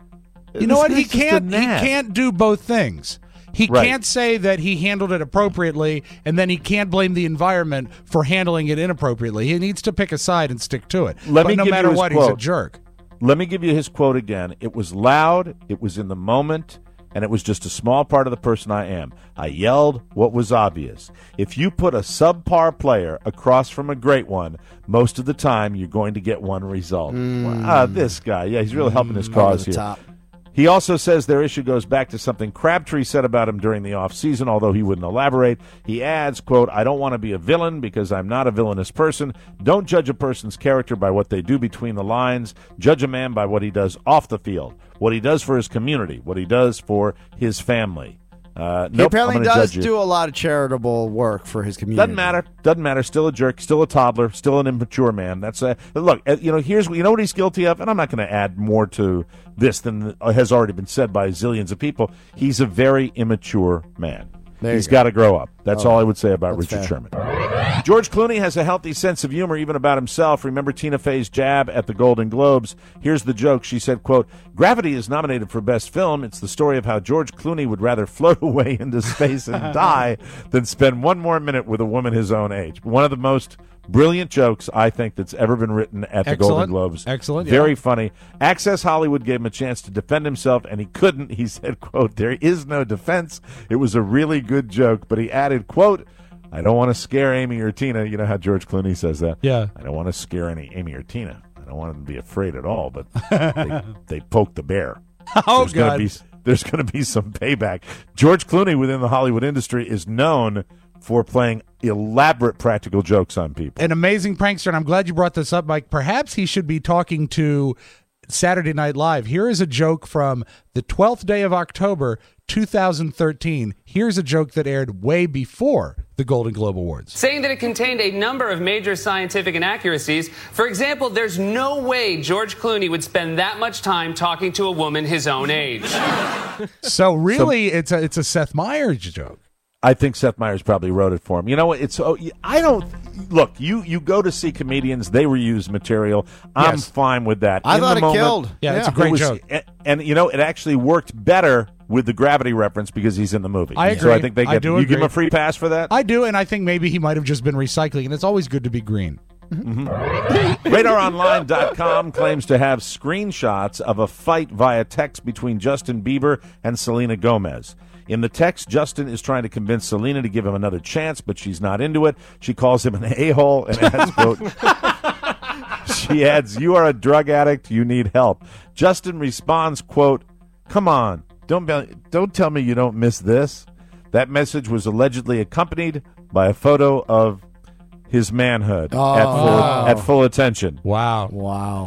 You know what? He can't do both things. He can't say that he handled it appropriately, and then he can't blame the environment for handling it inappropriately. He needs to pick a side and stick to it. Let but me no give matter you his what, quote. he's a jerk. Let me give you his quote again. It was loud, it was in the moment, and it was just a small part of the person I am. I yelled what was obvious. If you put a subpar player across from a great one, most of the time you're going to get one result. This guy, he's really helping his cause here. Top. He also says their issue goes back to something Crabtree said about him during the offseason, although he wouldn't elaborate. He adds, quote, I don't want to be a villain because I'm not a villainous person. Don't judge a person's character by what they do between the lines. Judge a man by what he does off the field, what he does for his community, what he does for his family. He apparently does do a lot of charitable work for his community. Doesn't matter. Still a jerk. Still a toddler. Still an immature man. That's look. Here's what he's guilty of, and I'm not going to add more to this than has already been said by zillions of people. He's a very immature man. He's got to grow up. That's all I would say about Richard Sherman. George Clooney has a healthy sense of humor, even about himself. Remember Tina Fey's jab at the Golden Globes? Here's the joke. She said, quote, Gravity is nominated for Best Film. It's the story of how George Clooney would rather float away into space and die than spend one more minute with a woman his own age. One of the most brilliant jokes, I think, that's ever been written at the Golden Globes. Excellent. Very funny. Access Hollywood gave him a chance to defend himself, and he couldn't. He said, quote, there is no defense. It was a really good joke. But he added, quote, I don't want to scare Amy or Tina. You know how George Clooney says that? Yeah. I don't want to scare any Amy or Tina. I don't want them to be afraid at all, but they poked the bear. Oh, God. There's going to be some payback. George Clooney within the Hollywood industry is known for playing elaborate practical jokes on people. An amazing prankster, and I'm glad you brought this up, Mike. Perhaps he should be talking to Saturday Night Live. Here is a joke from the 12th day of October, 2013. Here's a joke that aired way before the Golden Globe Awards. Saying that it contained a number of major scientific inaccuracies. For example, there's no way George Clooney would spend that much time talking to a woman his own age. So really, it's a Seth Meyers joke. I think Seth Meyers probably wrote it for him. You know what? You go to see comedians, they reuse material. I'm fine with that. I thought it killed. Yeah, it's a great joke. And it actually worked better with the Gravity reference because he's in the movie. I agree. So I think you agree. give him a free pass for that? I do, and I think maybe he might have just been recycling, and it's always good to be green. RadarOnline.com claims to have screenshots of a fight via text between Justin Bieber and Selena Gomez. In the text, Justin is trying to convince Selena to give him another chance, but she's not into it. She calls him an a-hole and adds, quote, she adds, you are a drug addict, you need help. Justin responds, quote, come on, don't tell me you don't miss this. That message was allegedly accompanied by a photo of his manhood at full attention. Wow. Wow.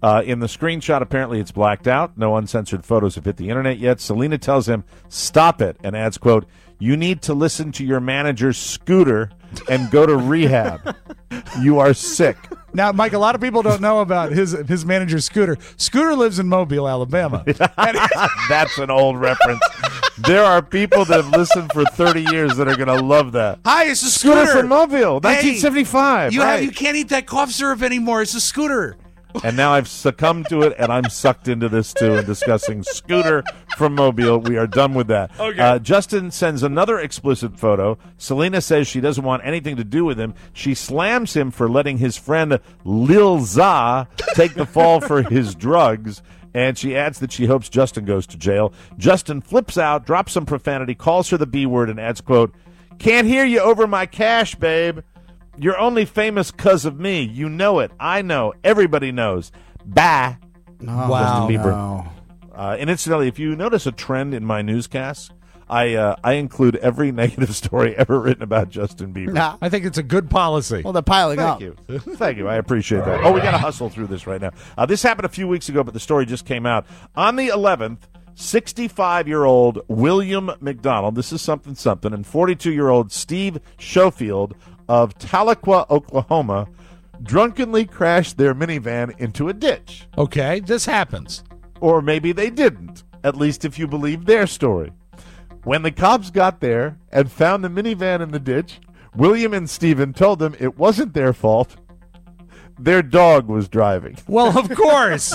In the screenshot, apparently it's blacked out. No uncensored photos have hit the internet yet. Selena tells him, stop it, and adds, quote, you need to listen to your manager's scooter and go to rehab. You are sick. Now, Mike, a lot of people don't know about his manager, Scooter. Scooter lives in Mobile, Alabama. That's an old reference. There are people that have listened for 30 years that are going to love that. Hi, it's a Scooter. From Mobile, 1975. You can't eat that cough syrup anymore. It's a Scooter. And now I've succumbed to it, and I'm sucked into this, too, and discussing Scooter from Mobile. We are done with that. Okay. Justin sends another explicit photo. Selena says she doesn't want anything to do with him. She slams him for letting his friend Lil Za take the fall for his drugs. And she adds that she hopes Justin goes to jail. Justin flips out, drops some profanity, calls her the B word, and adds, quote, can't hear you over my cash, babe. You're only famous 'cause of me. You know it. I know. Everybody knows. Bye. Wow. Justin Bieber. And incidentally, if you notice a trend in my newscasts, I include every negative story ever written about Justin Bieber. Nah. I think it's a good policy. Well, they're piling Thank up. you. Thank you. I appreciate that. Oh, we got to hustle through this right now. This happened a few weeks ago, but the story just came out. On the 11th, 65-year-old William McDonald, this is something, and 42-year-old Steve Schofield of Tahlequah, Oklahoma, drunkenly crashed their minivan into a ditch. Okay, this happens. Or maybe they didn't, at least if you believe their story. When the cops got there and found the minivan in the ditch, William and Stephen told them it wasn't their fault. Their dog was driving. Well, of course.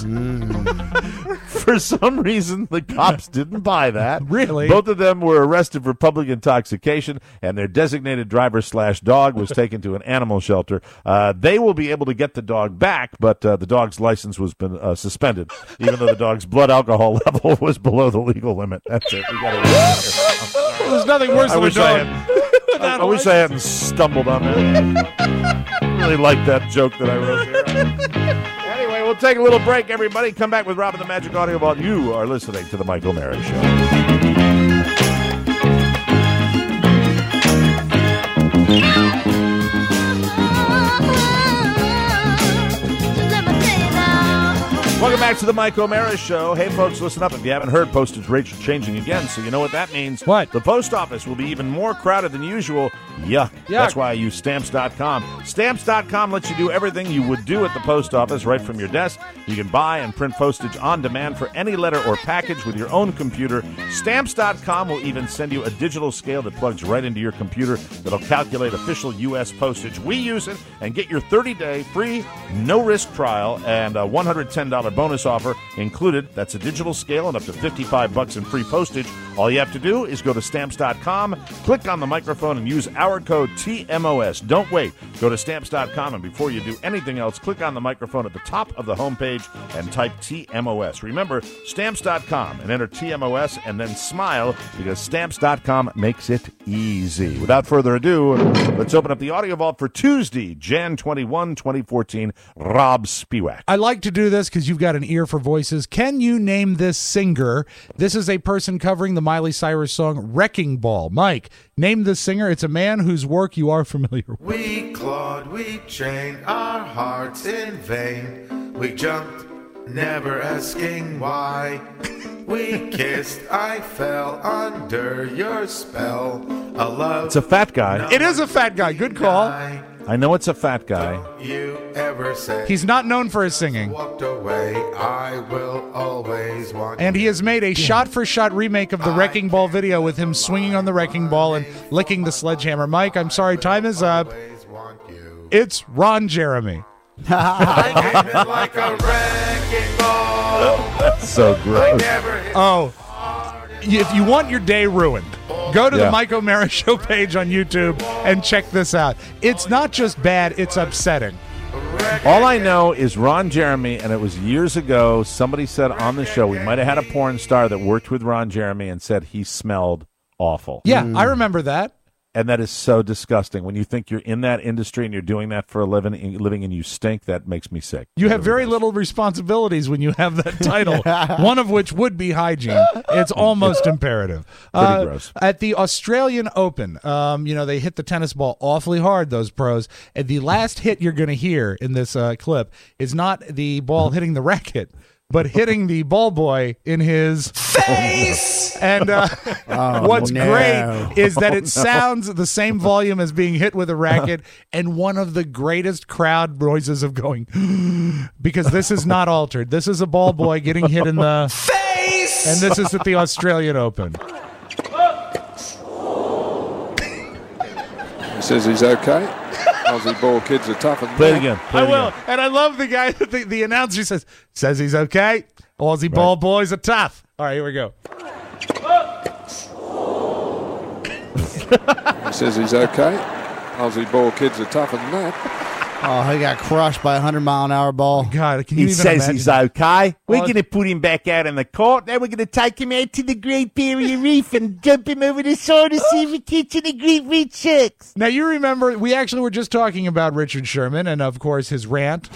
For some reason, the cops didn't buy that. Really? Both of them were arrested for public intoxication, and their designated driver/dog was taken to an animal shelter. They will be able to get the dog back, but the dog's license was been suspended, even though the dog's blood alcohol level was below the legal limit. That's it. We got to Well, there's nothing worse than a dog. I wish I hadn't stumbled on that. I really like that joke that I wrote here. Anyway, we'll take a little break, everybody. Come back with Rob and the Magic Audio Vault. You are listening to The Mike O'Mara Show. Welcome back to the Mike O'Mara Show. Hey, folks, listen up. If you haven't heard, postage rates are changing again, so you know what that means. What? The post office will be even more crowded than usual. Yuck. That's why I use Stamps.com. Stamps.com lets you do everything you would do at the post office right from your desk. You can buy and print postage on demand for any letter or package with your own computer. Stamps.com will even send you a digital scale that plugs right into your computer that'll calculate official U.S. postage. We use it and get your 30-day free, no-risk trial and a $110 bonus offer included. That's a digital scale and up to $55 in free postage. All you have to do is go to Stamps.com, click on the microphone, and use our code TMOS. Don't wait. Go to Stamps.com, and before you do anything else, click on the microphone at the top of the homepage and type TMOS. Remember, Stamps.com, and enter TMOS, and then smile, because Stamps.com makes it easy. Without further ado, let's open up the audio vault for Tuesday, Jan 21, 2014. Rob Spiewak. I like to do this because you've got an ear for voices. Can you name this singer? This is a person covering the Miley Cyrus song Wrecking Ball. Mike, name this singer. It's a man whose work you are familiar with. We clawed, we trained our hearts in vain. We jumped, never asking why. We kissed, I fell under your spell. A love. It's a fat guy. It is a fat guy. Good call. I know it's a fat guy. You ever say he's not known for his singing. Walked away, I will always want. And he has made a shot-for-shot remake of the Wrecking Ball video with him swinging on the wrecking ball and licking the sledgehammer. Mike, I'm sorry, time is up. It's Ron Jeremy. I came in like a wrecking ball. That's so gross. Oh, if you want your day ruined, go to the Mike O'Mara Show page on YouTube and check this out. It's not just bad, it's upsetting. All I know is Ron Jeremy, and it was years ago, somebody said on the show, we might have had a porn star that worked with Ron Jeremy and said he smelled awful. Yeah, I remember that. And that is so disgusting. When you think you're in that industry and you're doing that for a living and you stink, that makes me sick. You have very little responsibilities when you have that title, one of which would be hygiene. It's almost imperative. Pretty gross. At the Australian Open, they hit the tennis ball awfully hard, those pros. And the last hit you're going to hear in this clip is not the ball hitting the racket, but hitting the ball boy in his face. And what's great is that it sounds the same volume as being hit with a racket, and one of the greatest crowd noises of going, because this is not altered. This is a ball boy getting hit in the face, and this is at the Australian Open. He says he's okay. Aussie ball kids are tougher than Play it that. again. I will. And I love the guy, the announcer says he's okay. Aussie ball boys are tough. All right, here we go. He says he's okay. Aussie ball kids are tougher than that. Oh, he got crushed by a 100-mile-an-hour ball. God, can you He even says imagine? he's okay. We're Oh, going to put him back out on the court. Then we're going to take him out to the Great Barrier Reef and dump him over the shore to see if he catches the great red sharks. Now, you remember, we actually were just talking about Richard Sherman and, of course, his rant.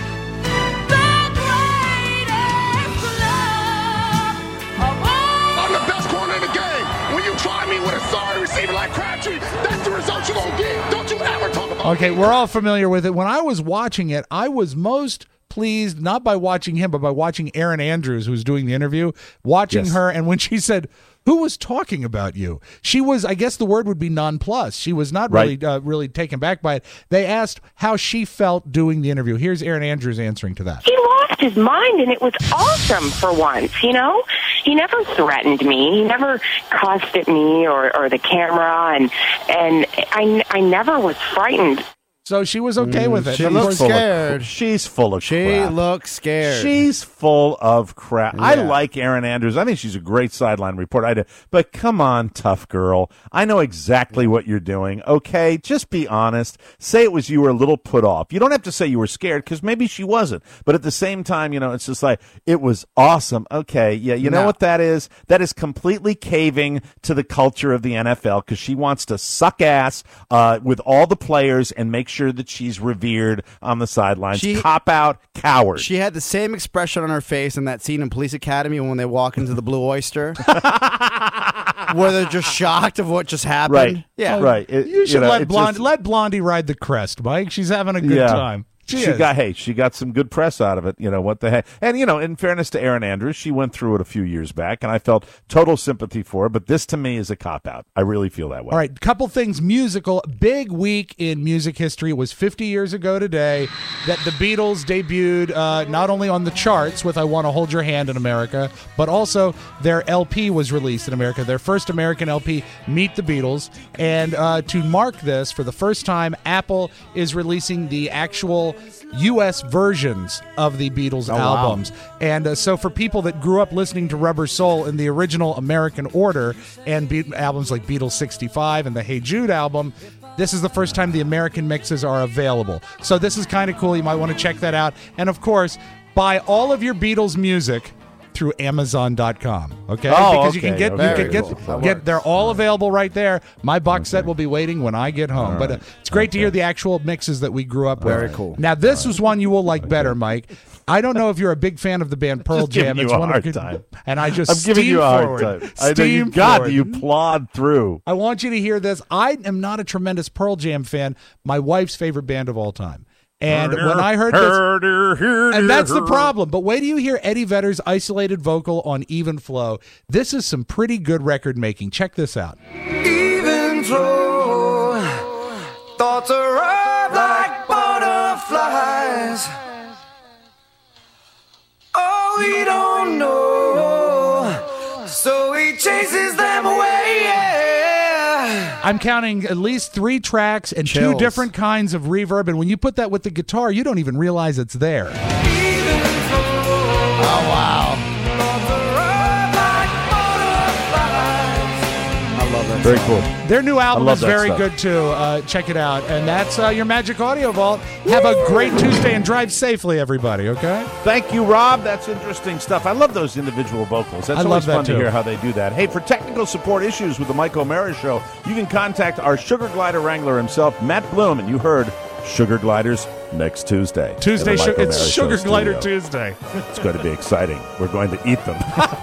I'm the best corner in the game. When you try me with a sorry receiver like Crabtree, that's the result you're going to get. Don't you ever talk about Okay, we're all familiar with it. When I was watching it, I was most pleased, not by watching him, but by watching Erin Andrews, who's doing the interview, watching her, and when she said, who was talking about you? She was, I guess the word would be nonplussed. She was not really taken back by it. They asked how she felt doing the interview. Here's Erin Andrews answering to that. He lost his mind, and it was awesome for once, you know? He never threatened me. He never cussed at me or the camera, and I never was frightened. So she was okay with it. She looks scared. She's full of She crap. looks scared. She's full of crap. Yeah. I like Erin Andrews. I think she's a great sideline reporter. But come on, tough girl. I know exactly what you're doing. Okay, just be honest. Say it was you were a little put off. You don't have to say you were scared because maybe she wasn't. But at the same time, it's just like, it was awesome. Okay, yeah, you know what that is? That is completely caving to the culture of the NFL because she wants to suck ass with all the players and make sure that she's revered on the sidelines. Cop out, coward. She had the same expression on her face in that scene in Police Academy when they walk into the Blue Oyster, where they're just shocked of what just happened. Right. Yeah. Right. You should let Blondie ride the crest, Mike. She's having a good time. She got some good press out of it. What the heck? And in fairness to Erin Andrews, she went through it a few years back, and I felt total sympathy for her. But this to me is a cop out. I really feel that way. All right, couple things musical. Big week in music history. It was 50 years ago today that the Beatles debuted not only on the charts with "I Want to Hold Your Hand" in America, but also their LP was released in America. Their first American LP, Meet the Beatles. And to mark this, for the first time, Apple is releasing the actual U.S. versions of the Beatles albums. Wow. And so for people that grew up listening to Rubber Soul in the original American order and albums like Beatles 65 and the Hey Jude album, this is the first time the American mixes are available. So this is kind of cool. You might want to check that out. And of course, buy all of your Beatles music through Amazon.com. Okay? Because you can get they're all available right there. My box set will be waiting when I get home. But it's great to hear the actual mixes that we grew up with. Very cool. Now, this is one you will like better, Mike. I don't know if you're a big fan of the band Pearl Jam. It's one of time. And I'm giving you a hard time. I know you got you plod through. I want you to hear this. I am not a tremendous Pearl Jam fan. My wife's favorite band of all time. And when I heard this, and that's the problem. But wait till you hear Eddie Vedder's isolated vocal on Even Flow. This is some pretty good record making. Check this out. Even flow, thoughts arrive like butterflies. Oh, we don't know, so he chases them away. I'm counting at least 3 tracks and Chills. 2 different kinds of reverb. And when you put that with the guitar, you don't even realize it's there. Oh, wow. I love that. Very cool. Their new album love is that very stuff. good, too. Check it out. And that's your Magic Audio Vault. Have a great Tuesday and drive safely, everybody, okay? Thank you, Rob. That's interesting stuff. I love those individual vocals. That's I always love that fun to too. hear how they do that. Hey, for technical support issues with the Mike O'Mara Show, you can contact our Sugar Glider Wrangler himself, Matt Bloom, and you heard Sugar Gliders next Tuesday. Tuesday, at the Mike it's O'Mara Sugar Show Glider studio. Tuesday. It's going to be exciting. We're going to eat them.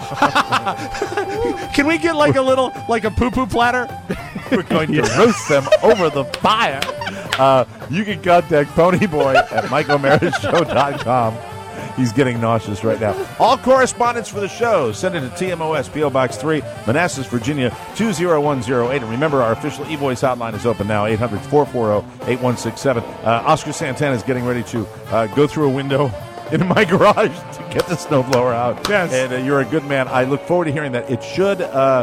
Can we get like a poo-poo platter? We're going to roast them over the fire. You can contact Ponyboy at MikeO'MaraShow.com. He's getting nauseous right now. All correspondence for the show, send it to TMOS, P.O. Box 3, Manassas, Virginia, 20108. And remember, our official eVoice hotline is open now, 800-440-8167. Oscar Santana is getting ready to go through a window in my garage to get the snowblower out. Yes. And you're a good man. I look forward to hearing that. It should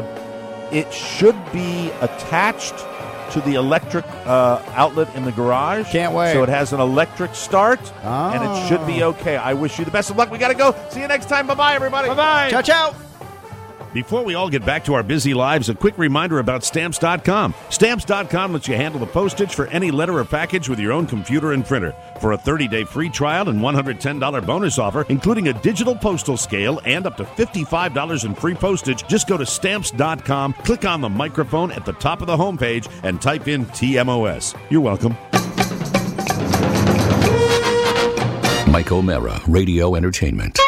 be attached to the electric outlet in the garage. Can't wait. So it has an electric start, and it should be okay. I wish you the best of luck. We got to go. See you next time. Bye-bye, everybody. Bye-bye. Ciao, ciao. Before we all get back to our busy lives, a quick reminder about Stamps.com. Stamps.com lets you handle the postage for any letter or package with your own computer and printer. For a 30-day free trial and $110 bonus offer, including a digital postal scale and up to $55 in free postage, just go to Stamps.com, click on the microphone at the top of the homepage, and type in TMOS. You're welcome. Mike O'Mara, Radio Entertainment.